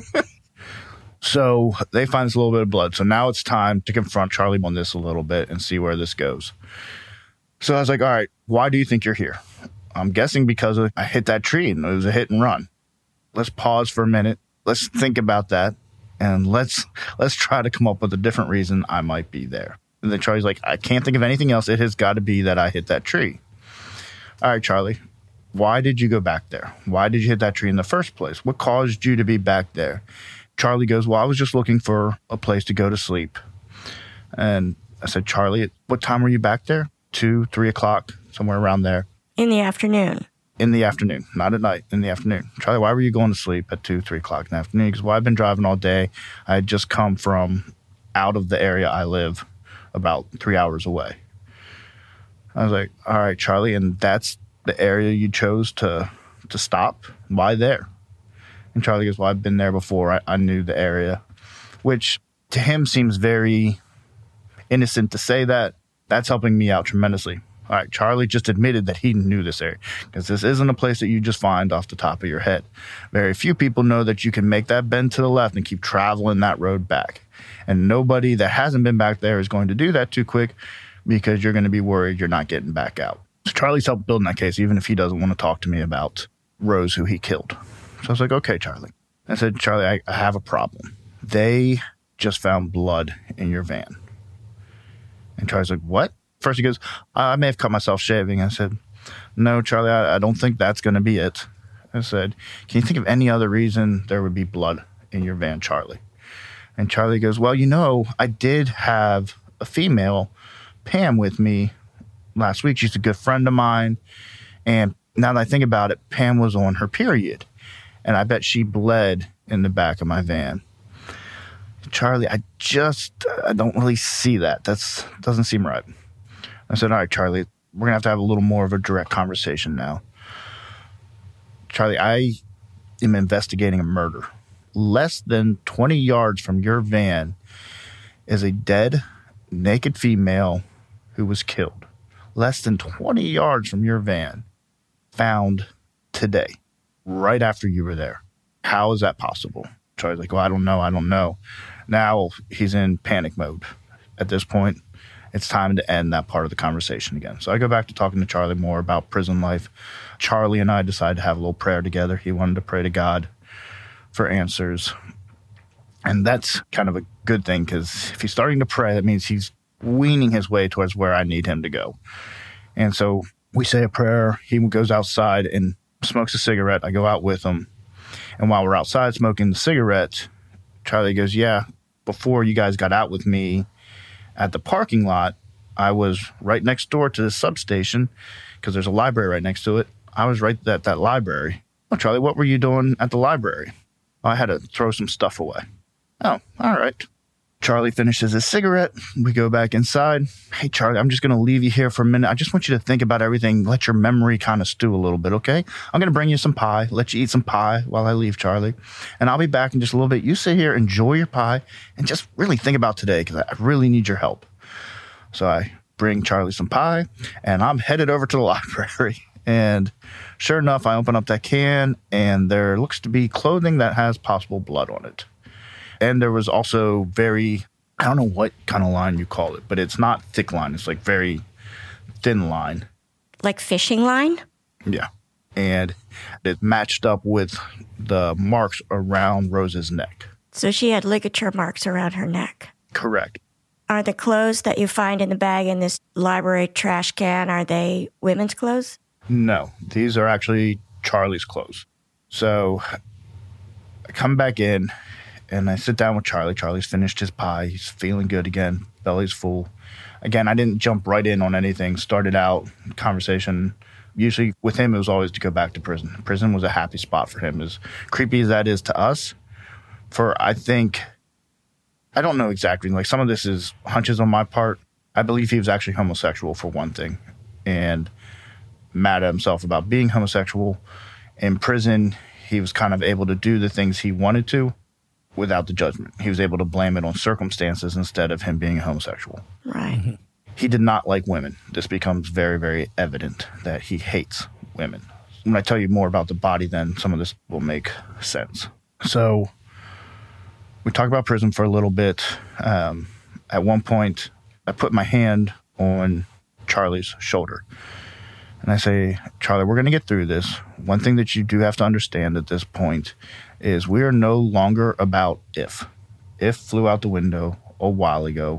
I: So they find this little bit of blood. So now it's time to confront Charlie on this a little bit and see where this goes. So I was like, all right, why do you think you're here? I'm guessing because I hit that tree and it was a hit and run. Let's pause for a minute. Let's think about that. And let's let's try to come up with a different reason I might be there. And then Charlie's like, I can't think of anything else. It has got to be that I hit that tree. All right, Charlie, why did you go back there? Why did you hit that tree in the first place? What caused you to be back there? Charlie goes, well, I was just looking for a place to go to sleep. And I said, Charlie, what time were you back there? Two, three o'clock, somewhere around there.
E: In the afternoon.
I: In the afternoon, not at night, in the afternoon. Charlie, why were you going to sleep at two, three o'clock in the afternoon? Because, well, I've been driving all day. I had just come from out of the area I live, about three hours away. I was like, all right, Charlie, and that's the area you chose to to stop? Why there? And Charlie goes, well, I've been there before. I, I knew the area, which to him seems very innocent to say that. That's helping me out tremendously. All right, Charlie just admitted that he knew this area because this isn't a place that you just find off the top of your head. Very few people know that you can make that bend to the left and keep traveling that road back. And nobody that hasn't been back there is going to do that too quick because you're going to be worried you're not getting back out. So Charlie's helped building that case, even if he doesn't want to talk to me about Rose, who he killed. So I was like, okay, Charlie. I said, Charlie, I, I have a problem. They just found blood in your van. And Charlie's like, what? First he goes, I may have cut myself shaving. I said, no, Charlie, I, I don't think that's going to be it. I said, can you think of any other reason there would be blood in your van, Charlie? And Charlie goes, well, you know, I did have a female, Pam, with me last week. She's a good friend of mine. And now that I think about it, Pam was on her period. And I bet she bled in the back of my van. Charlie, I just, I don't really see that. That's doesn't seem right. I said, all right, Charlie, we're going to have to have a little more of a direct conversation now. Charlie, I am investigating a murder. Less than twenty yards from your van is a dead, naked female who was killed. Less than twenty yards from your van, found today, right after you were there. How is that possible? Charlie's like, well, I don't know. I don't know. Now he's in panic mode. At this point, it's time to end that part of the conversation again. So I go back to talking to Charlie more about prison life. Charlie and I decided to have a little prayer together. He wanted to pray to God for answers. And that's kind of a good thing, because if he's starting to pray, that means he's weaning his way towards where I need him to go. And so we say a prayer. He goes outside and smokes a cigarette. I go out with him. And while we're outside smoking the cigarette, Charlie goes, yeah, before you guys got out with me at the parking lot, I was right next door to the substation, because there's a library right next to it. I was right at that library. Oh, Charlie, what were you doing at the library? I had to throw some stuff away. Oh, all right. Charlie finishes his cigarette. We go back inside. Hey, Charlie, I'm just going to leave you here for a minute. I just want you to think about everything. Let your memory kind of stew a little bit, okay? I'm going to bring you some pie, let you eat some pie while I leave, Charlie. And I'll be back in just a little bit. You sit here, enjoy your pie, and just really think about today, because I really need your help. So I bring Charlie some pie, and I'm headed over to the library. And sure enough, I open up that can, and there looks to be clothing that has possible blood on it. And there was also very, I don't know what kind of line you call it, but it's not thick line. It's like very thin line.
E: Like fishing line?
I: Yeah. And it matched up with the marks around Rose's neck.
E: So she had ligature marks around her neck.
I: Correct.
E: Are the clothes that you find in the bag in this library trash can, are they women's clothes?
I: No, these are actually Charlie's clothes. So I come back in and I sit down with Charlie. Charlie's finished his pie. He's feeling good again. Belly's full. Again, I didn't jump right in on anything. Started out conversation. Usually with him, it was always to go back to prison. Prison was a happy spot for him. As creepy as that is to us, for I think, I don't know exactly. Like, some of this is hunches on my part. I believe he was actually homosexual, for one thing. And mad at himself about being homosexual. In prison, he was kind of able to do the things he wanted to without the judgment. He was able to blame it on circumstances instead of him being a homosexual.
E: Right. Mm-hmm.
I: He did not like women. This becomes very, very evident that he hates women. When I tell you more about the body, then some of this will make sense. So we talk about prison for a little bit. Um, at one point, I put my hand on Charlie's shoulder. And I say, Charlie, we're going to get through this. One thing that you do have to understand at this point is we are no longer about if. If flew out the window a while ago.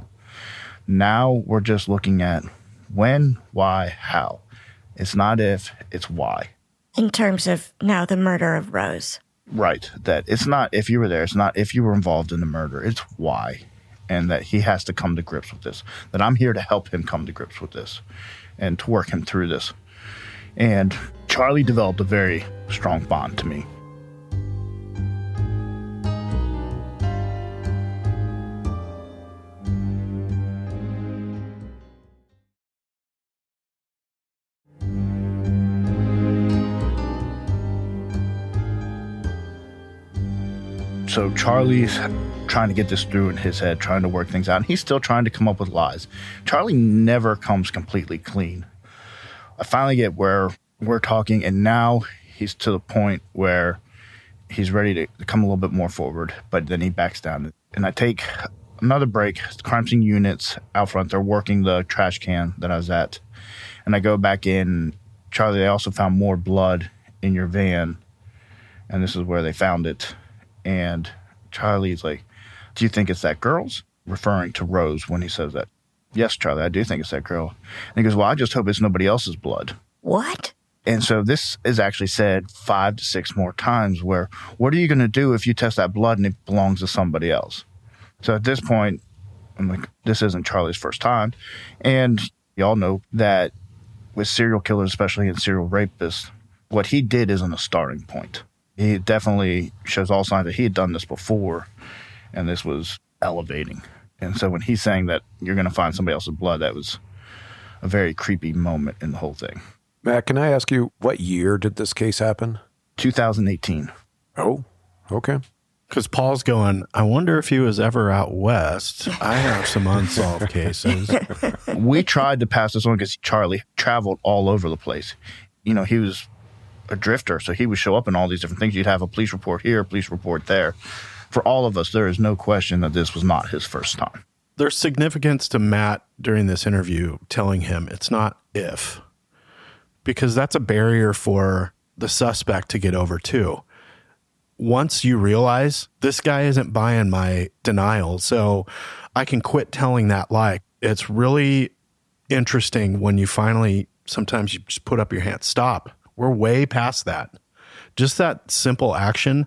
I: Now we're just looking at when, why, how. It's not if, it's why.
E: In terms of now the murder of Rose.
I: Right. That it's not if you were there. It's not if you were involved in the murder. It's why. And that he has to come to grips with this. That I'm here to help him come to grips with this and to work him through this. And Charlie developed a very strong bond to me. So Charlie's trying to get this through in his head, trying to work things out. And he's still trying to come up with lies. Charlie never comes completely clean. I finally get where we're talking, and now he's to the point where he's ready to come a little bit more forward, but then he backs down. And I take another break. The crime scene units out front, they're working the trash can that I was at. And I go back in. Charlie, they also found more blood in your van, and this is where they found it. And Charlie's like, do you think it's that girl's? Referring to Rose when he says that. Yes, Charlie, I do think it's that girl. And he goes, well, I just hope it's nobody else's blood.
E: What?
I: And so this is actually said five to six more times where, what are you going to do if you test that blood and it belongs to somebody else? So at this point, I'm like, this isn't Charlie's first time. And y'all know that with serial killers, especially in serial rapists, what he did isn't a starting point. He definitely shows all signs that he had done this before, and this was elevating. And so when he's saying that you're going to find somebody else's blood, that was a very creepy moment in the whole thing.
J: Matt, can I ask you, what year did this case happen?
I: two thousand eighteen.
J: Oh, okay.
G: Because Paul's going, I wonder if he was ever out west. I have some unsolved cases.
I: We tried to pass this on because Charlie traveled all over the place. You know, he was a drifter, so he would show up in all these different things. You'd have a police report here, a police report there. For all of us, there is no question that this was not his first time.
G: There's significance to Matt during this interview telling him it's not if, because that's a barrier for the suspect to get over too. Once you realize this guy isn't buying my denial, so I can quit telling that lie. It's really interesting when you finally, sometimes you just put up your hand. Stop. We're way past that. Just that simple action,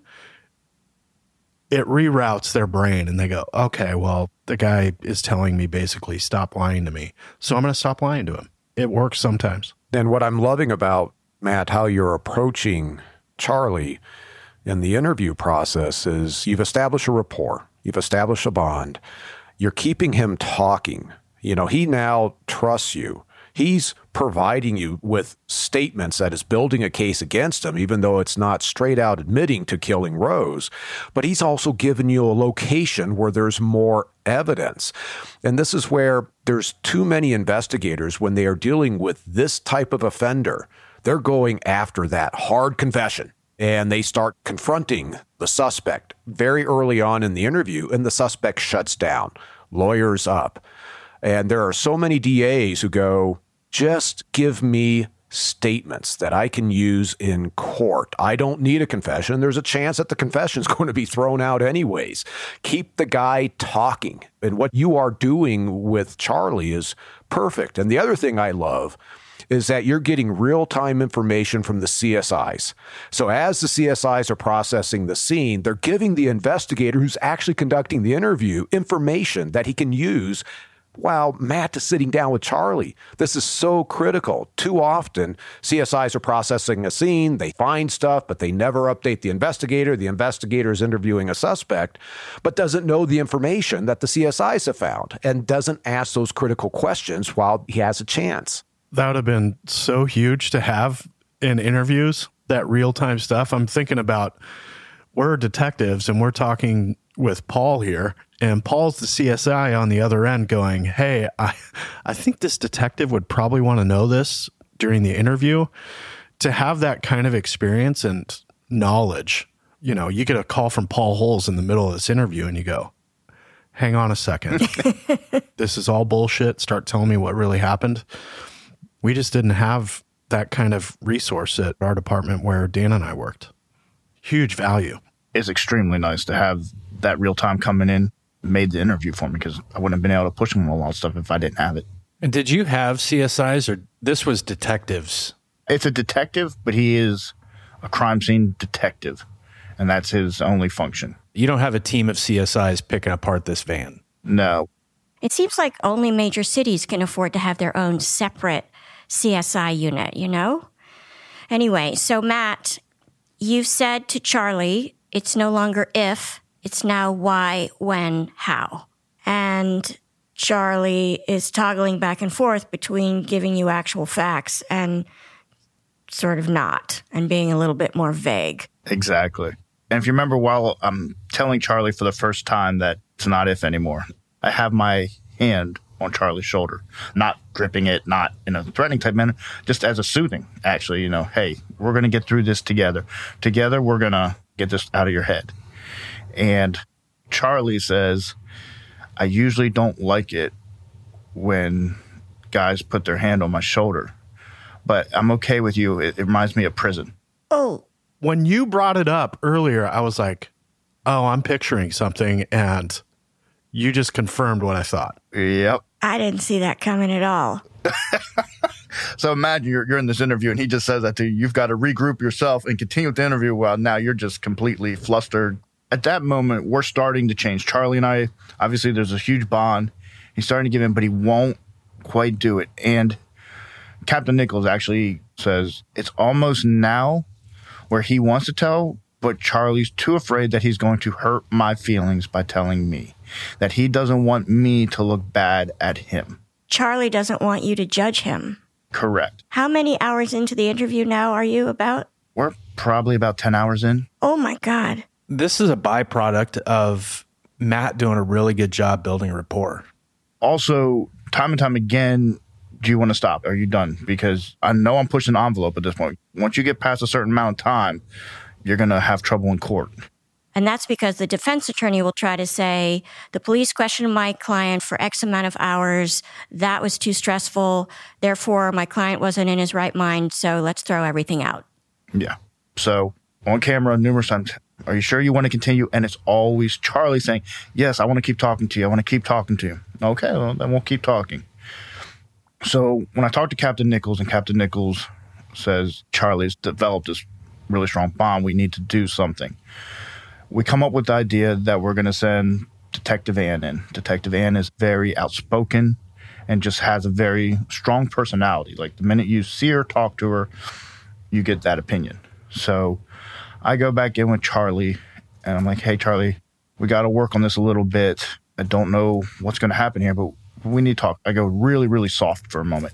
G: it reroutes their brain and they go, okay, well, the guy is telling me basically stop lying to me. So I'm going to stop lying to him. It works sometimes.
J: And what I'm loving about, Matt, how you're approaching Charlie in the interview process is you've established a rapport. You've established a bond. You're keeping him talking. You know, he now trusts you. He's providing you with statements that is building a case against him, even though it's not straight out admitting to killing Rose. But he's also given you a location where there's more evidence. And this is where there's too many investigators when they are dealing with this type of offender. They're going after that hard confession. And they start confronting the suspect very early on in the interview, and the suspect shuts down, lawyers up. And there are so many D As who go, just give me statements that I can use in court. I don't need a confession. There's a chance that the confession is going to be thrown out anyways. Keep the guy talking. And what you are doing with Charlie is perfect. And the other thing I love is that you're getting real-time information from the C S Is. So as the C S Is are processing the scene, they're giving the investigator who's actually conducting the interview information that he can use while Matt is sitting down with Charlie. This is so critical. Too often, C S Is are processing a scene, they find stuff, but they never update the investigator. The investigator is interviewing a suspect, but doesn't know the information that the C S Is have found and doesn't ask those critical questions while he has a chance.
G: That would have been so huge to have in interviews, that real-time stuff. I'm thinking about, we're detectives and we're talking with Paul here, and Paul's the C S I on the other end going, hey, I, I think this detective would probably want to know this during the interview. To have that kind of experience and knowledge, you know, you get a call from Paul Holes in the middle of this interview and you go, hang on a second. This is all bullshit. Start telling me what really happened. We just didn't have that kind of resource at our department where Dan and I worked. Huge value.
I: It's extremely nice to have that real time coming in, made the interview for me, because I wouldn't have been able to push him on a lot of stuff if I didn't have it.
F: And did you have C S Is, or this was detectives?
I: It's a detective, but he is a crime scene detective, and that's his only function.
F: You don't have a team of C S Is picking apart this van?
I: No.
E: It seems like only major cities can afford to have their own separate C S I unit, you know? Anyway, so Matt, you've said to Charlie, it's no longer if, it's now why, when, how. And Charlie is toggling back and forth between giving you actual facts and sort of not, and being a little bit more vague.
I: Exactly. And if you remember, while I'm telling Charlie for the first time that it's not if anymore, I have my hand on Charlie's shoulder, not gripping it, not in a threatening type manner, just as a soothing, actually, you know, hey, we're going to get through this together. Together, we're going to get this out of your head. And Charlie says, I usually don't like it when guys put their hand on my shoulder, but I'm okay with you. It, it reminds me of prison.
E: Oh.
G: When you brought it up earlier, I was like, oh, I'm picturing something, and you just confirmed what I thought.
I: Yep.
E: I didn't see that coming at all.
I: So imagine you're, you're in this interview and he just says that to you. You've got to regroup yourself and continue with the interview. Well, now you're just completely flustered. At that moment, we're starting to change. Charlie and I, obviously there's a huge bond. He's starting to give in, but he won't quite do it. And Captain Nichols actually says it's almost now where he wants to tell, but Charlie's too afraid that he's going to hurt my feelings by telling me, that he doesn't want me to look bad at him.
E: Charlie doesn't want you to judge him.
I: Correct.
E: How many hours into the interview now are you about?
I: We're probably about ten hours in.
E: Oh, my God.
F: This is a byproduct of Matt doing a really good job building rapport.
I: Also, time and time again, do you want to stop? Are you done? Because I know I'm pushing the envelope at this point. Once you get past a certain amount of time, you're going to have trouble in court.
E: And that's because the defense attorney will try to say, the police questioned my client for X amount of hours. That was too stressful. Therefore, my client wasn't in his right mind. So let's throw everything out.
I: Yeah. So on camera numerous times, are you sure you want to continue? And it's always Charlie saying, yes, I want to keep talking to you. I want to keep talking to you. Okay, well, then we'll keep talking. So when I talked to Captain Nichols, and Captain Nichols says, Charlie's developed this really strong bond, we need to do something. We come up with the idea that we're going to send Detective Ann in. Detective Ann is very outspoken and just has a very strong personality. Like the minute you see her, talk to her, you get that opinion. So I go back in with Charlie and I'm like, hey, Charlie, we got to work on this a little bit. I don't know what's going to happen here, but we need to talk. I go really, really soft for a moment.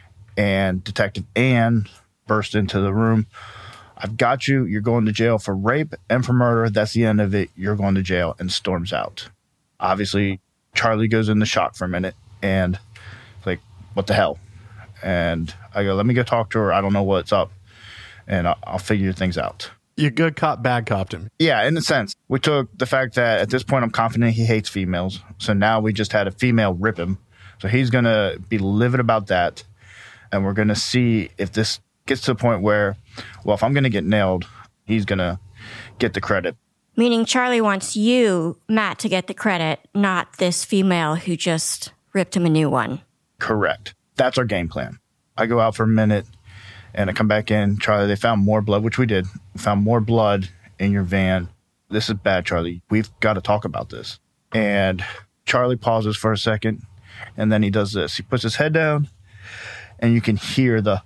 I: And Detective Ann burst into the room. I've got you. You're going to jail for rape and for murder. That's the end of it. You're going to jail, and storms out. Obviously, Charlie goes into shock for a minute and like, what the hell? And I go, let me go talk to her. I don't know what's up. And I'll, I'll figure things out.
G: You good cop, bad cop to me.
I: Yeah, in a sense. We took the fact that at this point I'm confident he hates females. So now we just had a female rip him. So he's going to be livid about that. And we're going to see if this gets to the point where, well, if I'm going to get nailed, he's going to get the credit.
E: Meaning Charlie wants you, Matt, to get the credit, not this female who just ripped him a new one.
I: Correct. That's our game plan. I go out for a minute and I come back in. Charlie, they found more blood, which we did. We found more blood in your van. This is bad, Charlie. We've got to talk about this. And Charlie pauses for a second and then he does this. He puts his head down and you can hear the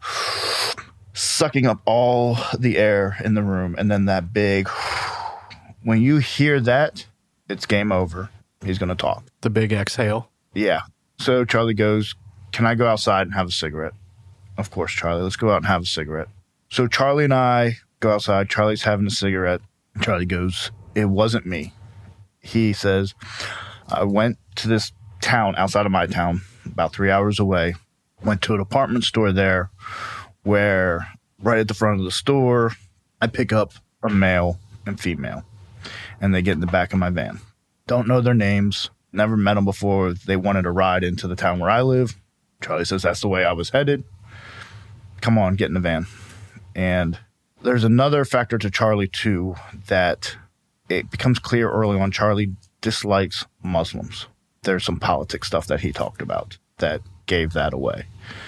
I: sucking up all the air in the room, and then that big, when you hear that, it's game over. He's going to talk.
G: The big exhale.
I: Yeah. So Charlie goes, can I go outside and have a cigarette? Of course, Charlie, let's go out and have a cigarette. So Charlie and I go outside. Charlie's having a cigarette. Charlie goes, it wasn't me. He says, I went to this town outside of my town, about three hours away, went to a department store there, where right at the front of the store, I pick up a male and female, and they get in the back of my van. Don't know their names, never met them before. They wanted to ride into the town where I live. Charlie says that's the way I was headed. Come on, get in the van. And there's another factor to Charlie, too, that it becomes clear early on. Charlie dislikes Muslims. There's some politics stuff that he talked about that gave that away.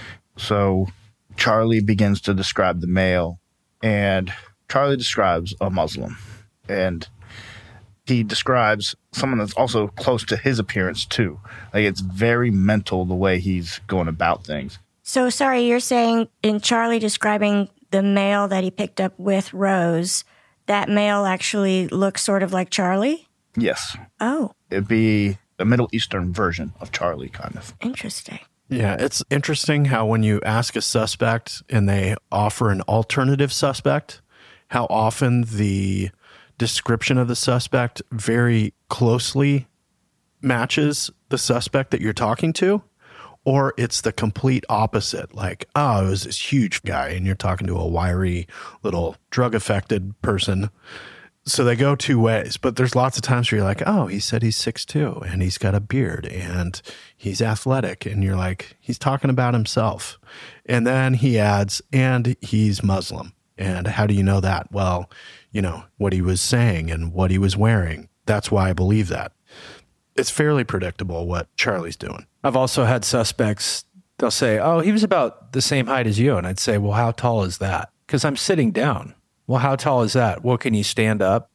I: So Charlie begins to describe the male, and Charlie describes a Muslim, and he describes someone that's also close to his appearance too. Like, it's very mental the way he's going about things.
E: So, sorry, you're saying in Charlie describing the male that he picked up with Rose, that male actually looks sort of like Charlie?
I: Yes.
E: Oh.
I: It'd be a Middle Eastern version of Charlie, kind of.
E: Interesting.
G: Yeah, it's interesting how when you ask a suspect and they offer an alternative suspect, how often the description of the suspect very closely matches the suspect that you're talking to, or it's the complete opposite. Like, oh, it was this huge guy and you're talking to a wiry little drug-affected person. So they go two ways, but there's lots of times where you're like, oh, he said he's six two and he's got a beard and he's athletic. And you're like, he's talking about himself. And then he adds, and he's Muslim. And how do you know that? Well, you know, what he was saying and what he was wearing. That's why I believe that. It's fairly predictable what Charlie's doing.
F: I've also had suspects they'll say, oh, he was about the same height as you. And I'd say, well, how tall is that? Because I'm sitting down. Well, how tall is that? Well, can you stand up?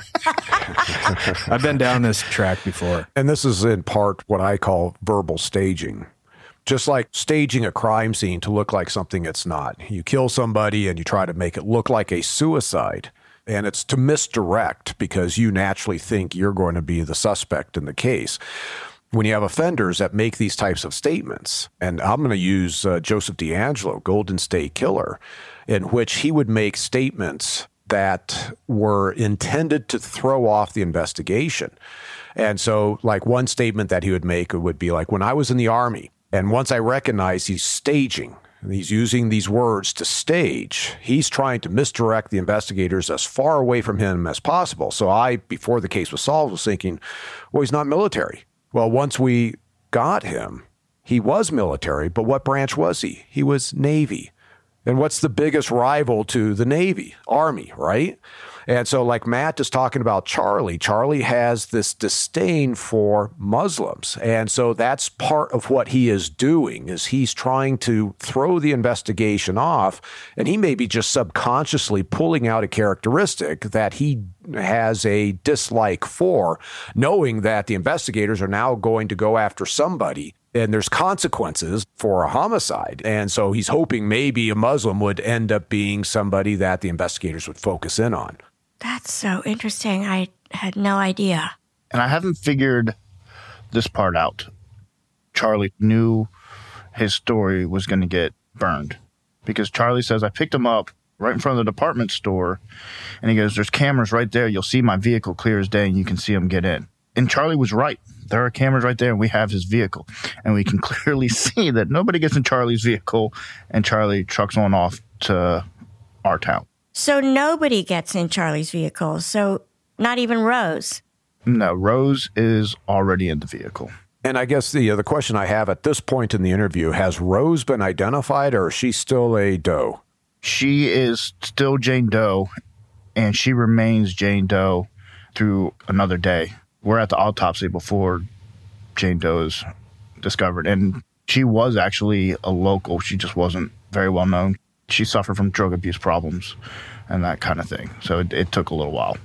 F: I've been down this track before.
J: And this is in part what I call verbal staging. Just like staging a crime scene to look like something it's not. You kill somebody and you try to make it look like a suicide. And it's to misdirect because you naturally think you're going to be the suspect in the case. When you have offenders that make these types of statements, and I'm going to use uh, Joseph DeAngelo, Golden State Killer, in which he would make statements that were intended to throw off the investigation. And so like one statement that he would make would be like, when I was in the Army, and once I recognized he's staging, he's using these words to stage, he's trying to misdirect the investigators as far away from him as possible. So I, before the case was solved, was thinking, well, he's not military. Well, once we got him, he was military, but what branch was he? He was Navy. And what's the biggest rival to the Navy? Army, right? And so like Matt is talking about Charlie, Charlie has this disdain for Muslims. And so that's part of what he is doing is he's trying to throw the investigation off. And he may be just subconsciously pulling out a characteristic that he has a dislike for, knowing that the investigators are now going to go after somebody. And there's consequences for a homicide. And so he's hoping maybe a Muslim would end up being somebody that the investigators would focus in on.
E: That's so interesting. I had no idea.
I: And I haven't figured this part out. Charlie knew his story was going to get burned because Charlie says, I picked him up right in front of the department store. And he goes, there's cameras right there. You'll see my vehicle clear as day and you can see him get in. And Charlie was right. There are cameras right there and we have his vehicle. And we can clearly see that nobody gets in Charlie's vehicle and Charlie trucks on off to our town.
E: So nobody gets in Charlie's vehicle. So not even Rose.
I: No, Rose is already in the vehicle.
J: And I guess the uh, the question I have at this point in the interview, has Rose been identified or is she still a Doe?
I: She is still Jane Doe, and she remains Jane Doe through another day. We're at the autopsy before Jane Doe is discovered. And she was actually a local. She just wasn't very well known. She suffered from drug abuse problems and that kind of thing. So it, it took a little while.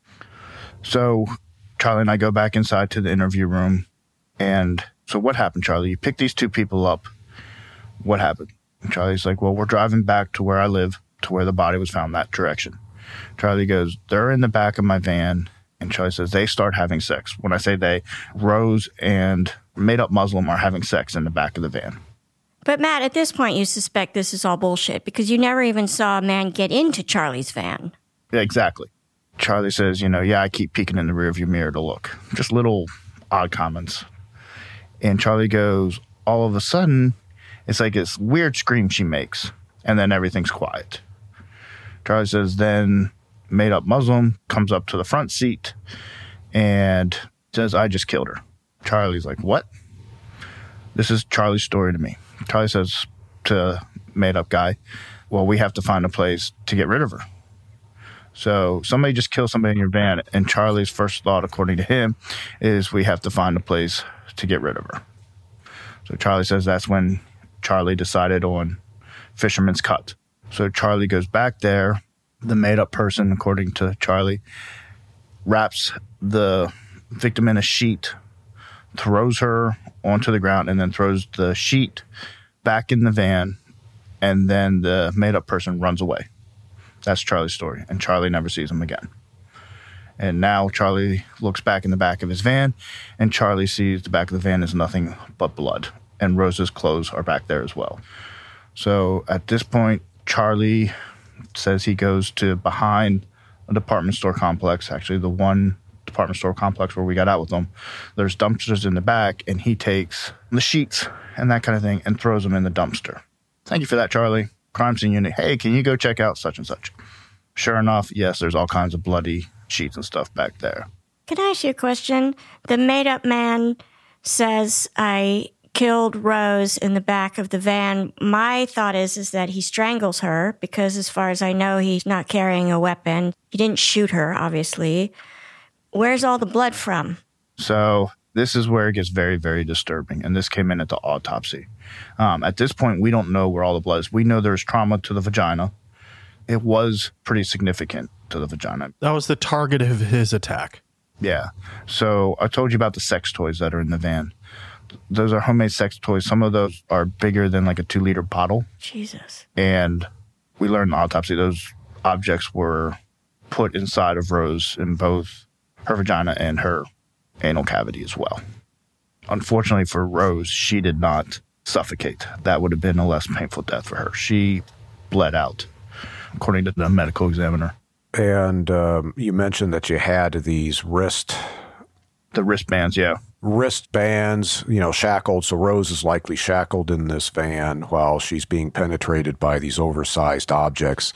I: So Charlie and I go back inside to the interview room. And so what happened, Charlie? You picked these two people up. What happened? And Charlie's like, well, we're driving back to where I live, to where the body was found, that direction. Charlie goes, they're in the back of my van. And Charlie says, they start having sex. When I say they, Rose and made-up Muslim are having sex in the back of the van.
E: But Matt, at this point, you suspect this is all bullshit because you never even saw a man get into Charlie's van.
I: Yeah, exactly. Charlie says, you know, yeah, I keep peeking in the rearview mirror to look. Just little odd comments. And Charlie goes, all of a sudden, it's like this weird scream she makes, and then everything's quiet. Charlie says, then made-up Muslim comes up to the front seat and says, I just killed her. Charlie's like, what? This is Charlie's story to me. Charlie says to made-up guy, well, we have to find a place to get rid of her. So somebody just killed somebody in your van, and Charlie's first thought, according to him, is we have to find a place to get rid of her. So Charlie says that's when Charlie decided on Fisherman's Cut. So Charlie goes back there. The made-up person, according to Charlie, wraps the victim in a sheet, throws her onto the ground, and then throws the sheet back in the van, and then the made-up person runs away. That's Charlie's story, and Charlie never sees him again. And now Charlie looks back in the back of his van, and Charlie sees the back of the van is nothing but blood, and Rose's clothes are back there as well. So at this point, Charlie says he goes to behind a department store complex, actually the one department store complex where we got out with them. There's dumpsters in the back, and he takes the sheets and that kind of thing and throws them in the dumpster. Thank you for that, Charlie. Crime scene unit. Hey, can you go check out such and such? Sure enough, yes, there's all kinds of bloody sheets and stuff back there.
E: Can I ask you a question? The made-up man says, I killed Rose in the back of the van. My thought is, is that he strangles her because as far as I know, he's not carrying a weapon. He didn't shoot her, obviously. Where's all the blood from?
I: So This is where it gets very, very disturbing. And this came in at the autopsy. Um, at this point, we don't know where all the blood is. We know there's trauma to the vagina. It was pretty significant to the vagina.
G: That was the target of his attack.
I: Yeah. So I told you about the sex toys that are in the van. Those are homemade sex toys. Some of those are bigger than like a two-liter bottle.
E: Jesus.
I: And we learned in the autopsy those objects were put inside of Rose in both her vagina and her anal cavity as well. Unfortunately for Rose, she did not suffocate. That would have been a less painful death for her. She bled out, according to the medical examiner.
J: And um, you mentioned that you had these wrist...
I: The wristbands, yeah.
J: Wristbands, you know, shackled. So Rose is likely shackled in this van while she's being penetrated by these oversized objects.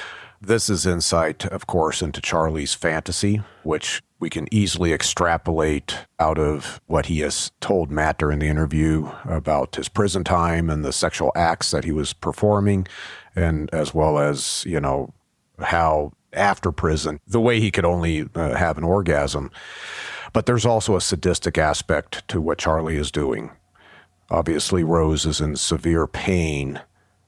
J: This is insight, of course, into Charlie's fantasy, which we can easily extrapolate out of what he has told Matt during the interview about his prison time and the sexual acts that he was performing, and as well as, you know, how after prison, the way he could only uh, have an orgasm. But there's also a sadistic aspect to what Charlie is doing. Obviously, Rose is in severe pain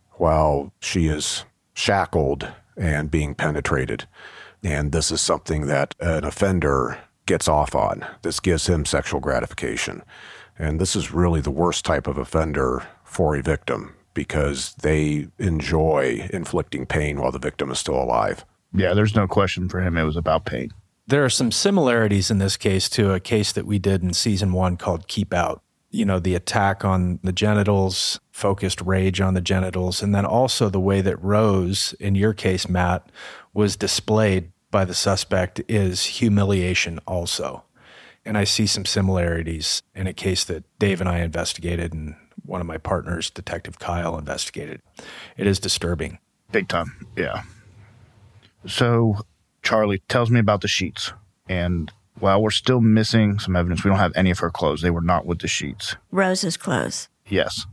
J: while she is shackled and being penetrated. And this is something that an offender gets off on. This gives him sexual gratification. And this is really the worst type of offender for a victim because they enjoy inflicting pain while the victim is still alive.
I: Yeah, there's no question for him. It was about pain.
F: There are some similarities in this case to a case that we did in season one called Keep Out. You know, the attack on the genitals, focused rage on the genitals, and then also the way that Rose, in your case, Matt, was displayed by the suspect is humiliation also. And I see some similarities in a case that Dave and I investigated and one of my partners, Detective Kyle, investigated. It is disturbing.
I: Big time, yeah. So Charlie tells me about the sheets. And while we're still missing some evidence, we don't have any of her clothes. They were not with the sheets.
E: Rose's clothes.
I: Yes.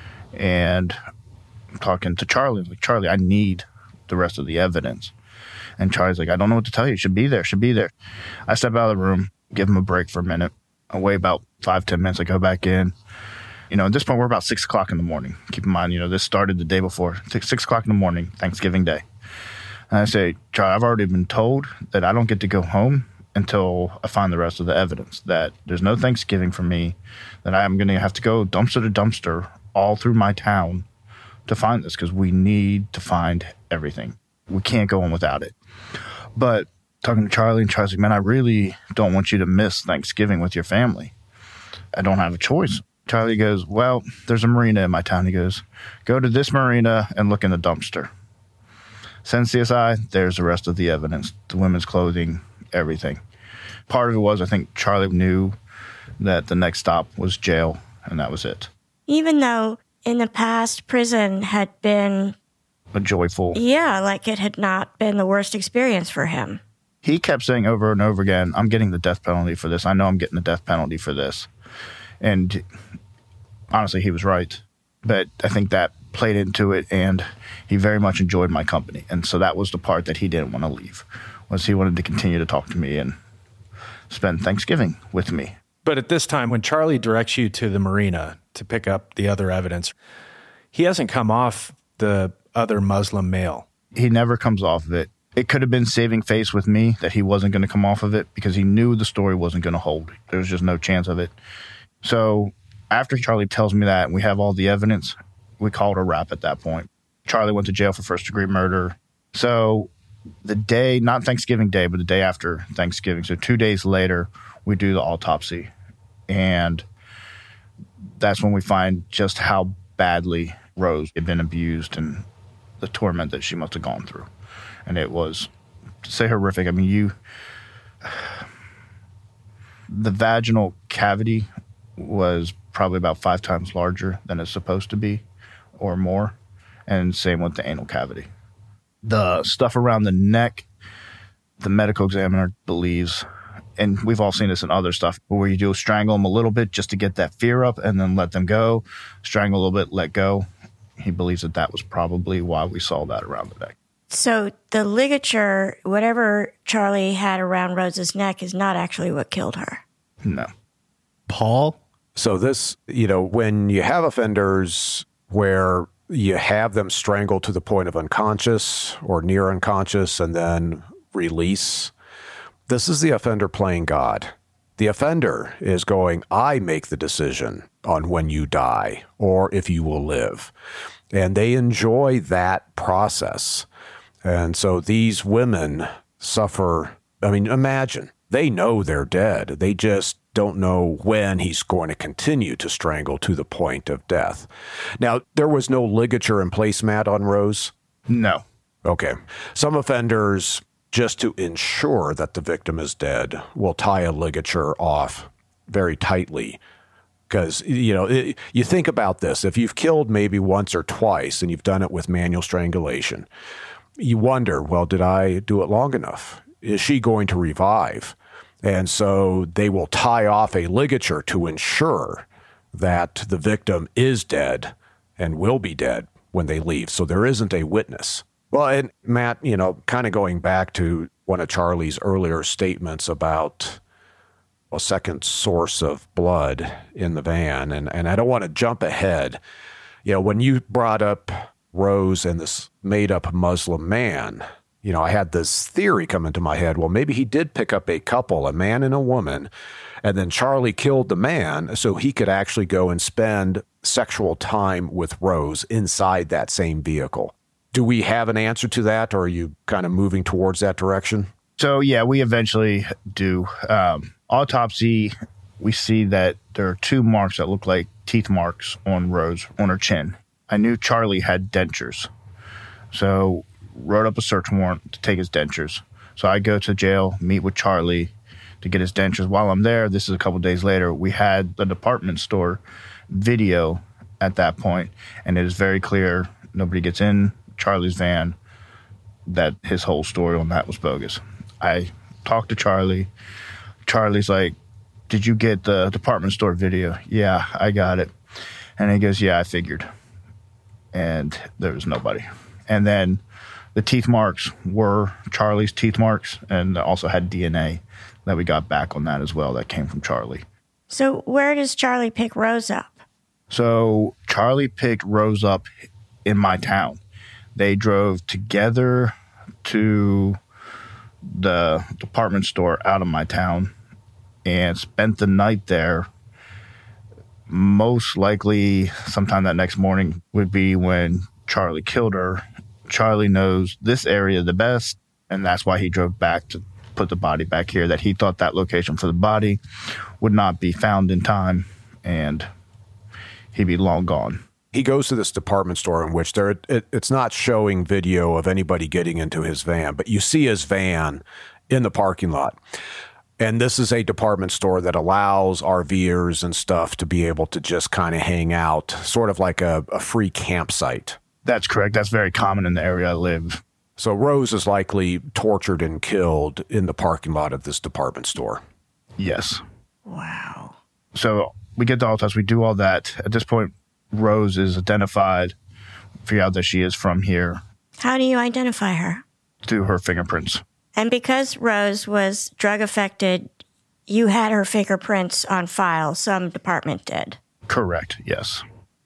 I: And I'm talking to Charlie. I'm like, Charlie, I need the rest of the evidence. And Charlie's like, I don't know what to tell you. It should be there. Should be there. I step out of the room, give him a break for a minute. I wait about five, ten minutes. I go back in. You know, at this point, we're about six o'clock in the morning. Keep in mind, you know, this started the day before. Six, six o'clock in the morning, Thanksgiving Day. And I say, Charlie, I've already been told that I don't get to go home until I find the rest of the evidence, that there's no Thanksgiving for me, that I'm going to have to go dumpster to dumpster all through my town to find this because we need to find everything. We can't go on without it. But talking to Charlie, and Charlie's like, man, I really don't want you to miss Thanksgiving with your family. I don't have a choice. Charlie goes, well, there's a marina in my town. He goes, go to this marina and look in the dumpster. Send C S I, there's the rest of the evidence, the women's clothing, everything. Part of it was, I think Charlie knew that the next stop was jail, and that was it.
E: Even though in the past, prison had been
I: a joyful...
E: Yeah, like it had not been the worst experience for him.
I: He kept saying over and over again, I'm getting the death penalty for this. I know I'm getting the death penalty for this. And honestly, he was right. But I think that played into it, and he very much enjoyed my company. And so that was the part that he didn't want to leave, was he wanted to continue to talk to me and spend Thanksgiving with me.
F: But at this time, when Charlie directs you to the marina to pick up the other evidence, he hasn't come off the other Muslim male.
I: He never comes off of it. It could have been saving face with me that he wasn't going to come off of it because he knew the story wasn't going to hold. There was just no chance of it. So after Charlie tells me that and we have all the evidence, we called a wrap at that point. Charlie went to jail for first-degree murder. So the day, not Thanksgiving Day, but the day after Thanksgiving, so two days later, we do the autopsy. And that's when we find just how badly Rose had been abused and the torment that she must have gone through. And it was, to say horrific, I mean, you... The vaginal cavity was probably about five times larger than it's supposed to be, or more. And same with the anal cavity. The stuff around the neck, the medical examiner believes, and we've all seen this in other stuff, where you do strangle them a little bit just to get that fear up and then let them go, strangle a little bit, let go. He believes that that was probably why we saw that around the neck.
E: So the ligature, whatever Charlie had around Rose's neck, is not actually what killed her.
I: No.
G: Paul?
J: So this, you know, when you have offenders where you have them strangled to the point of unconscious or near unconscious and then release, this is the offender playing God. The offender is going, I make the decision on when you die or if you will live. And they enjoy that process. And so these women suffer. I mean, imagine, they know they're dead. They just don't know when he's going to continue to strangle to the point of death. Now, there was no ligature and placemat on Rose?
I: No.
J: Okay. Some offenders, just to ensure that the victim is dead, will tie a ligature off very tightly. Because, you know, it, you think about this. If you've killed maybe once or twice and you've done it with manual strangulation, you wonder, well, did I do it long enough? Is she going to revive? And so they will tie off a ligature to ensure that the victim is dead and will be dead when they leave. So there isn't a witness. Well, and Matt, you know, kind of going back to one of Charlie's earlier statements about a second source of blood in the van, and, and I don't want to jump ahead. You know, when you brought up Rose and this made-up Muslim man, you know, I had this theory come into my head. Well, maybe he did pick up a couple, a man and a woman, and then Charlie killed the man so he could actually go and spend sexual time with Rose inside that same vehicle. Do we have an answer to that, or are you kind of moving towards that direction?
I: So, yeah, we eventually do. Um, autopsy, we see that there are two marks that look like teeth marks on Rose, on her chin. I knew Charlie had dentures. So wrote up a search warrant to take his dentures. So I go to jail, meet with Charlie to get his dentures. While I'm there, this is a couple days later, we had the department store video at that point, and it is very clear nobody gets in Charlie's van, that his whole story on that was bogus. I talked to Charlie. Charlie's like, did you get the department store video? Yeah, I got it. And he goes, yeah, I figured. And there was nobody. And then the teeth marks were Charlie's teeth marks, and also had D N A that we got back on that as well that came from Charlie.
E: So where does Charlie pick Rose up?
I: So Charlie picked Rose up in my town. They drove together to the department store out of my town and spent the night there. Most likely sometime that next morning would be when Charlie killed her. Charlie knows this area the best, and that's why he drove back to put the body back here, that he thought that location for the body would not be found in time, and he'd be long gone.
J: He goes to this department store in which there it, it's not showing video of anybody getting into his van, but you see his van in the parking lot. And this is a department store that allows RVers and stuff to be able to just kind of hang out, sort of like a, a free campsite.
I: That's correct. That's very common in the area I live.
J: So Rose is likely tortured and killed in the parking lot of this department store.
I: Yes.
E: Wow.
I: So we get the autopsy, we do all that. At this point, Rose is identified, figure out that she is from here.
E: How do you identify her?
I: Through her fingerprints.
E: And because Rose was drug affected, you had her fingerprints on file. Some department did.
I: Correct, yes.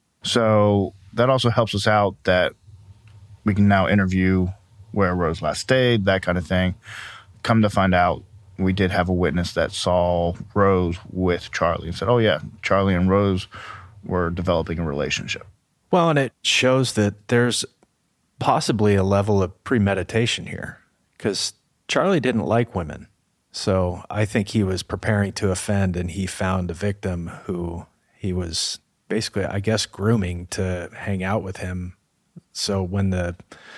I: So that also helps us out that we can now interview where Rose last stayed, that kind of thing. Come to find out, we did have a witness that saw Rose with Charlie and said, oh, yeah, Charlie and Rose were developing a relationship.
F: Well, and it shows that there's possibly a level of premeditation here, because Charlie didn't like women. So I think he was preparing to offend, and he found a victim who he was basically, I guess, grooming to hang out with him. So when the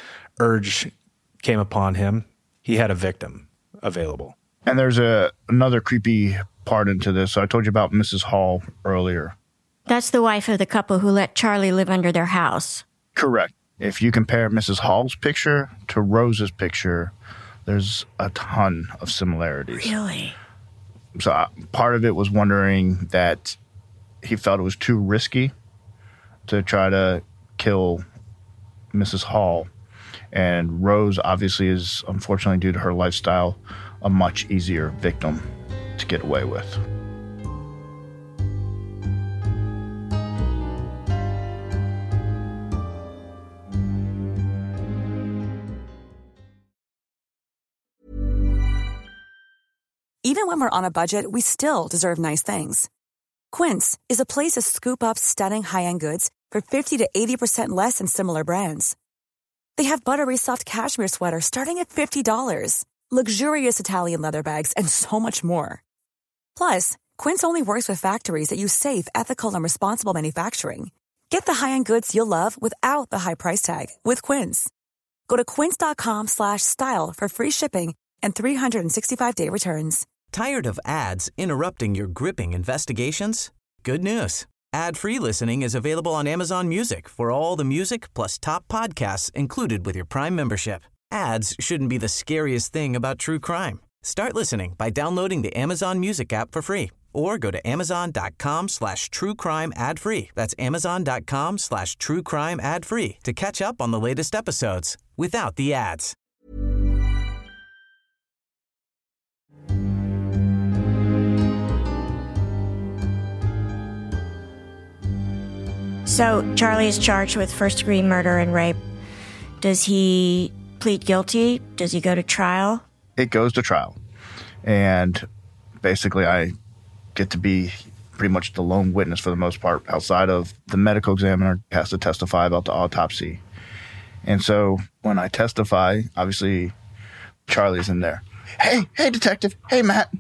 F: urge came upon him, he had a victim available.
I: And there's a another creepy part into this. So I told you about Missus Hall earlier.
E: That's the wife of the couple who let Charlie live under their house.
I: Correct. If you compare Missus Hall's picture to Rose's picture, there's a ton of similarities.
E: Really?
I: So uh, part of it was wondering that he felt it was too risky to try to kill Missus Hall. And Rose obviously is, unfortunately, due to her lifestyle, a much easier victim to get away with.
M: Even when we're on a budget, we still deserve nice things. Quince is a place to scoop up stunning high-end goods for fifty to eighty percent less than similar brands. They have buttery soft cashmere sweaters starting at fifty dollars, luxurious Italian leather bags, and so much more. Plus, Quince only works with factories that use safe, ethical, and responsible manufacturing. Get the high-end goods you'll love without the high price tag with Quince. Go to quince.com slash style for free shipping and three sixty-five day returns.
A: Tired of ads interrupting your gripping investigations? Good news. Ad-free listening is available on Amazon Music for all the music plus top podcasts included with your Prime membership. Ads shouldn't be the scariest thing about true crime. Start listening by downloading the Amazon Music app for free or go to amazon.com slash true crime ad free. That's amazon.com slash true crime ad free to catch up on the latest episodes without the ads.
E: So Charlie is charged with first-degree murder and rape. Does he plead guilty? Does he go to trial?
I: It goes to trial. And basically I get to be pretty much the lone witness for the most part, outside of the medical examiner has to testify about the autopsy. And so when I testify, obviously Charlie's in there. Hey, hey, detective. Hey, Matt.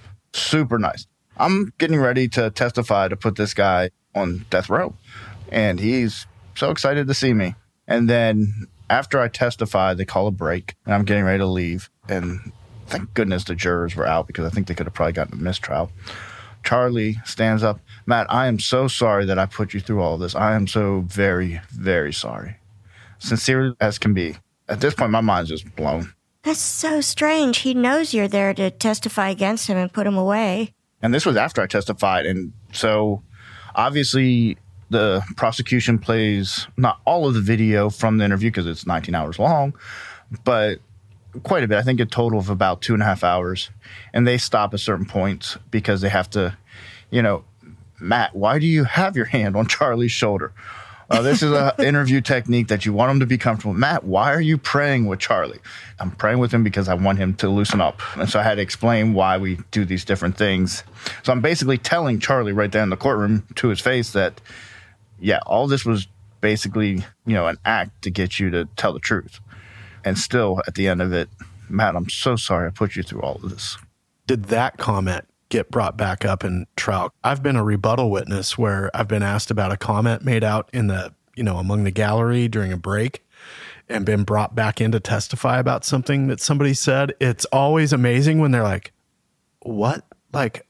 I: Super nice. I'm getting ready to testify to put this guy on death row. And he's so excited to see me. And then after I testify, they call a break, and I'm getting ready to leave. And thank goodness the jurors were out, because I think they could have probably gotten a mistrial. Charlie stands up. Matt, I am so sorry that I put you through all of this. I am so very, very sorry. Sincere as can be. At this point, my mind's just blown.
E: That's so strange. He knows you're there to testify against him and put him away.
I: And this was after I testified. And so obviously the prosecution plays not all of the video from the interview because it's nineteen hours long, but quite a bit. I think a total of about two and a half hours. And they stop at certain points because they have to, you know, Matt, why do you have your hand on Charlie's shoulder? Uh, this is an interview technique that you want him to be comfortable. Matt, why are you praying with Charlie? I'm praying with him because I want him to loosen up. And so I had to explain why we do these different things. So I'm basically telling Charlie right there in the courtroom to his face that, yeah, all this was basically, you know, an act to get you to tell the truth. And still, at the end of it, Matt, I'm so sorry I put you through all of this.
G: Did that comment get brought back up in trial? I've been a rebuttal witness where I've been asked about a comment made out in the, you know, among the gallery during a break and been brought back in to testify about something that somebody said. It's always amazing when they're like, what? Like,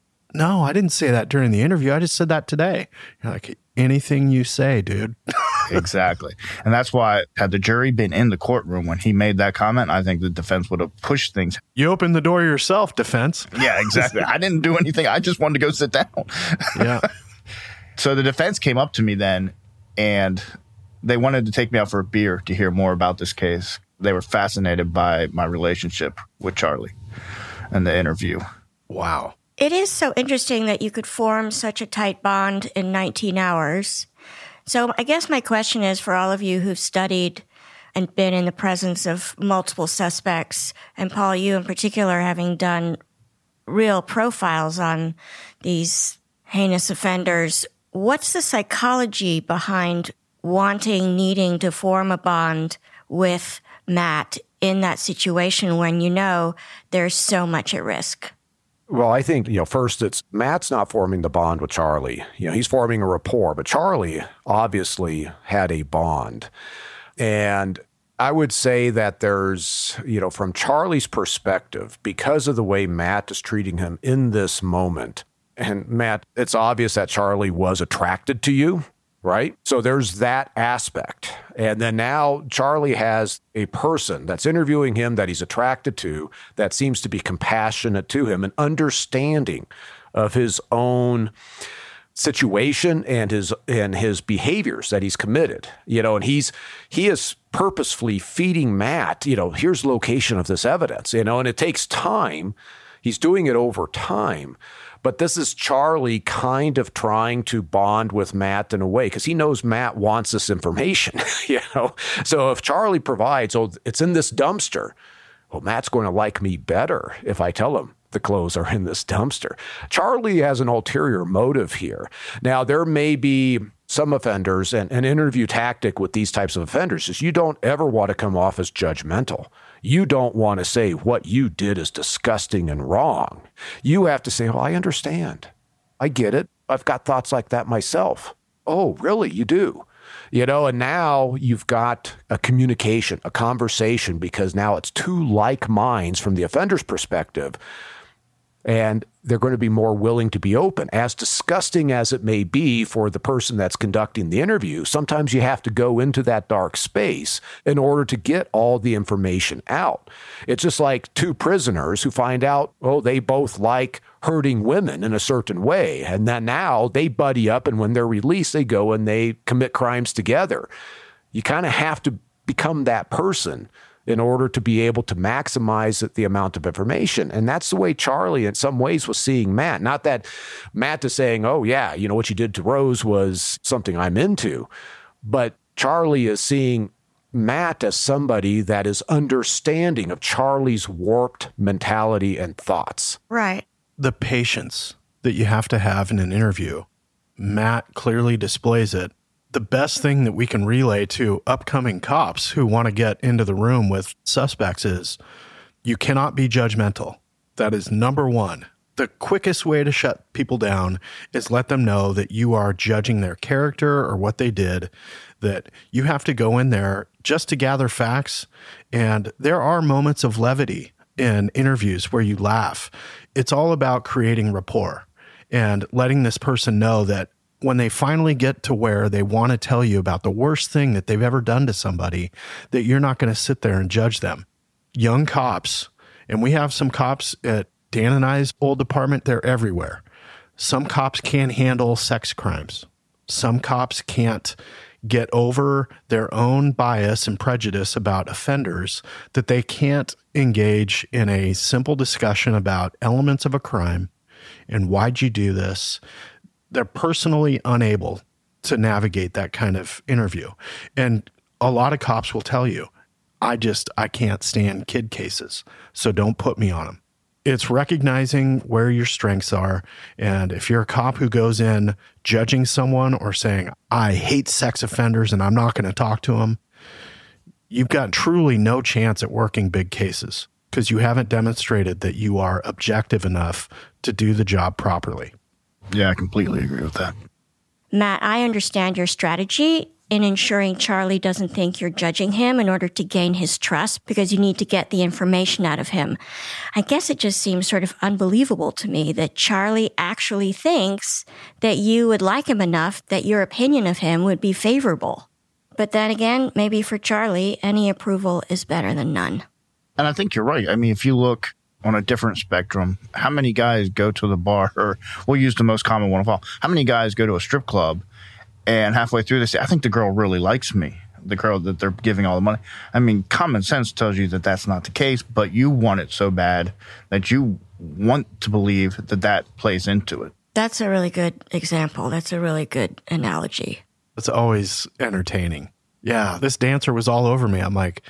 G: no, I didn't say that during the interview. I just said that today. You're like, anything you say, dude.
I: Exactly. And that's why, had the jury been in the courtroom when he made that comment, I think the defense would have pushed things.
G: You opened the door yourself, defense.
I: Yeah, exactly. I didn't do anything. I just wanted to go sit down.
G: Yeah.
I: So the defense came up to me then, and they wanted to take me out for a beer to hear more about this case. They were fascinated by my relationship with Charlie and the interview.
G: Wow.
E: It is so interesting that you could form such a tight bond in nineteen hours. So I guess my question is for all of you who've studied and been in the presence of multiple suspects, and Paul, you in particular, having done real profiles on these heinous offenders, what's the psychology behind wanting, needing to form a bond with Matt in that situation when you know there's so much at risk?
J: Well, I think, you know, first it's Matt's not forming the bond with Charlie. You know, he's forming a rapport, but Charlie obviously had a bond. And I would say that there's, you know, from Charlie's perspective, because of the way Matt is treating him in this moment, and Matt, it's obvious that Charlie was attracted to you, right? So there's that aspect. And then now Charlie has a person that's interviewing him that he's attracted to, that seems to be compassionate to him and understanding of his own situation and his and his behaviors that he's committed. You know, and he's he is purposefully feeding Matt, you know, here's the location of this evidence, you know, and it takes time. He's doing it over time. But this is Charlie kind of trying to bond with Matt in a way because he knows Matt wants this information, you know. So if Charlie provides, oh, it's in this dumpster, well, Matt's going to like me better if I tell him the clothes are in this dumpster. Charlie has an ulterior motive here. Now, there may be some offenders, and an interview tactic with these types of offenders is you don't ever want to come off as judgmental. You don't want to say what you did is disgusting and wrong. You have to say, oh, I understand. I get it. I've got thoughts like that myself. Oh, really? You do? You know, and now you've got a communication, a conversation, because now it's two like minds from the offender's perspective, and they're going to be more willing to be open. As disgusting as it may be for the person that's conducting the interview, sometimes you have to go into that dark space in order to get all the information out. It's just like two prisoners who find out, oh, they both like hurting women in a certain way. And then now they buddy up, and when they're released, they go and they commit crimes together. You kind of have to become that person in order to be able to maximize the amount of information. And that's the way Charlie, in some ways, was seeing Matt. Not that Matt is saying, oh, yeah, you know, what you did to Rose was something I'm into. But Charlie is seeing Matt as somebody that is understanding of Charlie's warped mentality and thoughts.
E: Right.
G: The patience that you have to have in an interview, Matt clearly displays it. The best thing that we can relay to upcoming cops who want to get into the room with suspects is you cannot be judgmental. That is number one. The quickest way to shut people down is let them know that you are judging their character or what they did, that you have to go in there just to gather facts. And there are moments of levity in interviews where you laugh. It's all about creating rapport and letting this person know that when they finally get to where they want to tell you about the worst thing that they've ever done to somebody, that you're not going to sit there and judge them. Young cops, and we have some cops at Dan and I's old department, they're everywhere. Some cops can't handle sex crimes. Some cops can't get over their own bias and prejudice about offenders, that they can't engage in a simple discussion about elements of a crime and why'd you do this. They're personally unable to navigate that kind of interview. And a lot of cops will tell you, I just, I can't stand kid cases, so don't put me on them. It's recognizing where your strengths are. And if you're a cop who goes in judging someone or saying, I hate sex offenders and I'm not going to talk to them, you've got truly no chance at working big cases because you haven't demonstrated that you are objective enough to do the job properly.
I: Yeah, I completely agree with that.
E: Matt, I understand your strategy in ensuring Charlie doesn't think you're judging him in order to gain his trust because you need to get the information out of him. I guess it just seems sort of unbelievable to me that Charlie actually thinks that you would like him enough that your opinion of him would be favorable. But then again, maybe for Charlie, any approval is better than none.
I: And I think you're right. I mean, if you look on a different spectrum, how many guys go to the bar, or we'll use the most common one of all, how many guys go to a strip club and halfway through they say, I think the girl really likes me, the girl that they're giving all the money. I mean, common sense tells you that that's not the case, but you want it so bad that you want to believe that that plays into it.
E: That's a really good example. That's a really good analogy.
G: It's always entertaining. Yeah, this dancer was all over me. I'm like,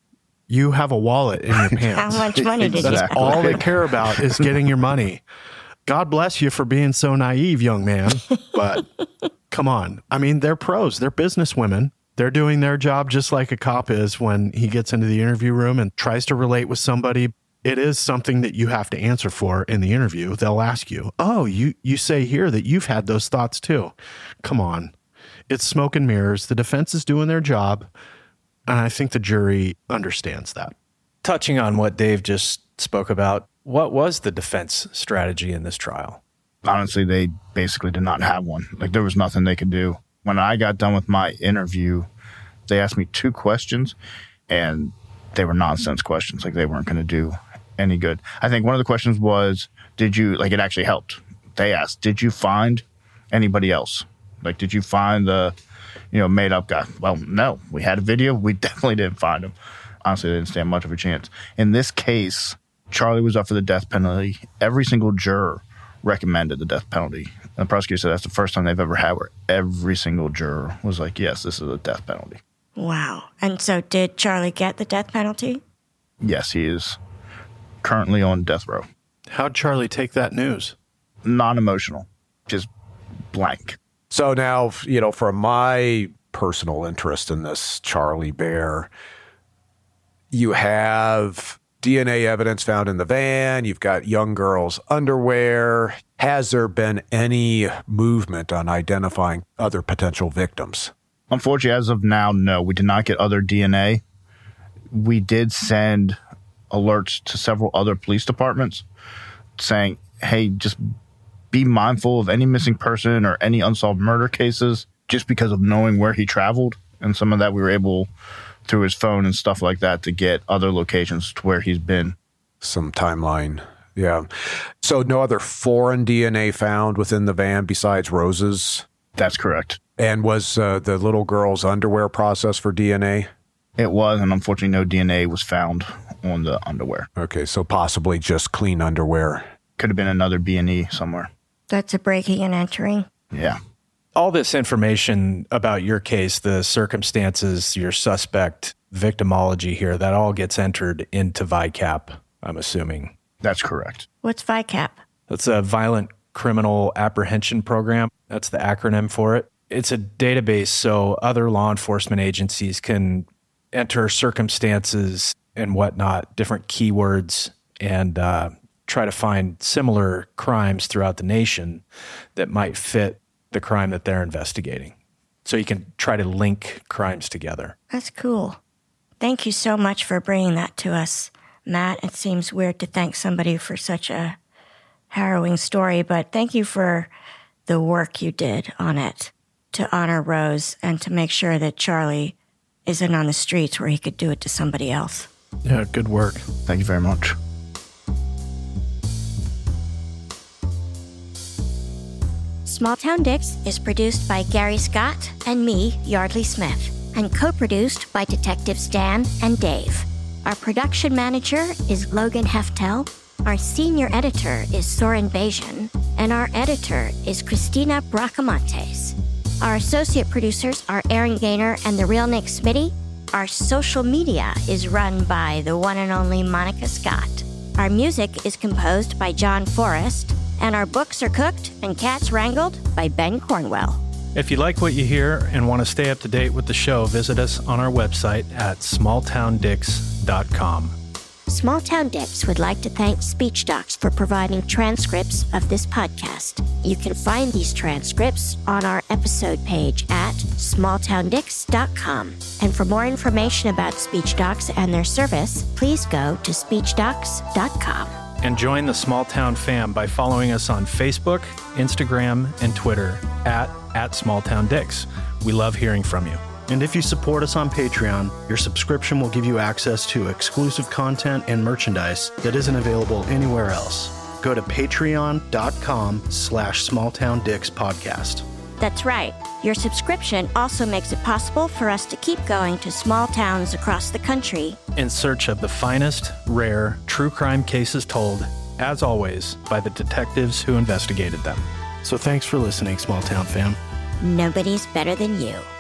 G: you have a wallet in your pants.
E: How much money did you
G: That's
E: have?
G: all they care about is getting your money. God bless you for being so naive, young man. But come on. I mean, they're pros. They're business women. They're doing their job just like a cop is when he gets into the interview room and tries to relate with somebody. It is something that you have to answer for in the interview. They'll ask you, oh, you, you say here that you've had those thoughts too. Come on. It's smoke and mirrors. The defense is doing their job. And I think the jury understands that.
F: Touching on what Dave just spoke about, what was the defense strategy in this trial?
I: Honestly, they basically did not have one. Like, there was nothing they could do. When I got done with my interview, they asked me two questions, and they were nonsense questions. Like, they weren't going to do any good. I think one of the questions was, did you, like, it actually helped. They asked, did you find anybody else? Like, did you find the, you know, made up guy? Well, no. We had a video. We definitely didn't find him. Honestly, they didn't stand much of a chance. In this case, Charlie was up for the death penalty. Every single juror recommended the death penalty. And the prosecutor said that's the first time they've ever had where every single juror was like, yes, this is a death penalty.
E: Wow. And so did Charlie get the death penalty?
I: Yes, he is currently on death row.
G: How'd Charlie take that news?
I: Non-emotional, just blank.
J: So now, you know, from my personal interest in this Charlie Bear, you have D N A evidence found in the van. You've got young girl's underwear. Has there been any movement on identifying other potential victims?
I: Unfortunately, as of now, no. We did not get other D N A. We did send alerts to several other police departments saying, hey, just be mindful of any missing person or any unsolved murder cases, just because of knowing where he traveled. And some of that we were able, through his phone and stuff like that, to get other locations to where he's been.
J: Some timeline. Yeah. So no other foreign D N A found within the van besides Rose's?
I: That's correct.
J: And was uh, the little girl's underwear processed for D N A?
I: It was, and unfortunately no D N A was found on the underwear.
J: Okay, so possibly just clean underwear.
I: Could have been another B and E somewhere.
E: That's a breaking and entering.
I: Yeah.
F: All this information about your case, the circumstances, your suspect, victimology here, that all gets entered into V I CAP, I'm assuming.
I: That's correct.
E: What's V I CAP?
F: That's a Violent Criminal Apprehension Program. That's the acronym for it. It's a database so other law enforcement agencies can enter circumstances and whatnot, different keywords, and uh, try to find similar crimes throughout the nation that might fit the crime that they're investigating. So you can try to link crimes together.
E: That's cool. Thank you so much for bringing that to us, Matt. It seems weird to thank somebody for such a harrowing story, but thank you for the work you did on it to honor Rose and to make sure that Charlie isn't on the streets where he could do it to somebody else.
G: Yeah, good work.
I: Thank you very much.
E: Small Town Dicks is produced by Gary Scott and me, Yardley Smith, and co-produced by Detectives Dan and Dave. Our production manager is Logan Heftel, our senior editor is Soren Bajan, and our editor is Christina Bracamontes. Our associate producers are Aaron Gaynor and the real Nick Smitty. Our social media is run by the one and only Monica Scott. Our music is composed by John Forrest, and our books are cooked and cats wrangled by Ben Cornwell.
F: If you like what you hear and want to stay up to date with the show, visit us on our website at small town dicks dot com.
E: Small Town Dicks would like to thank SpeechDocs for providing transcripts of this podcast. You can find these transcripts on our episode page at small town dicks dot com. And for more information about SpeechDocs and their service, please go to speech docs dot com.
F: And join the Small Town fam by following us on Facebook, Instagram, and Twitter at, at Small Town Dicks. We love hearing from you.
G: And if you support us on Patreon, your subscription will give you access to exclusive content and merchandise that isn't available anywhere else. Go to patreon.com slash smalltowndickspodcast.
E: That's right. Your subscription also makes it possible for us to keep going to small towns across the country
F: in search of the finest, rare, true crime cases told, as always, by the detectives who investigated them.
G: So thanks for listening, Small Town fam.
E: Nobody's better than you.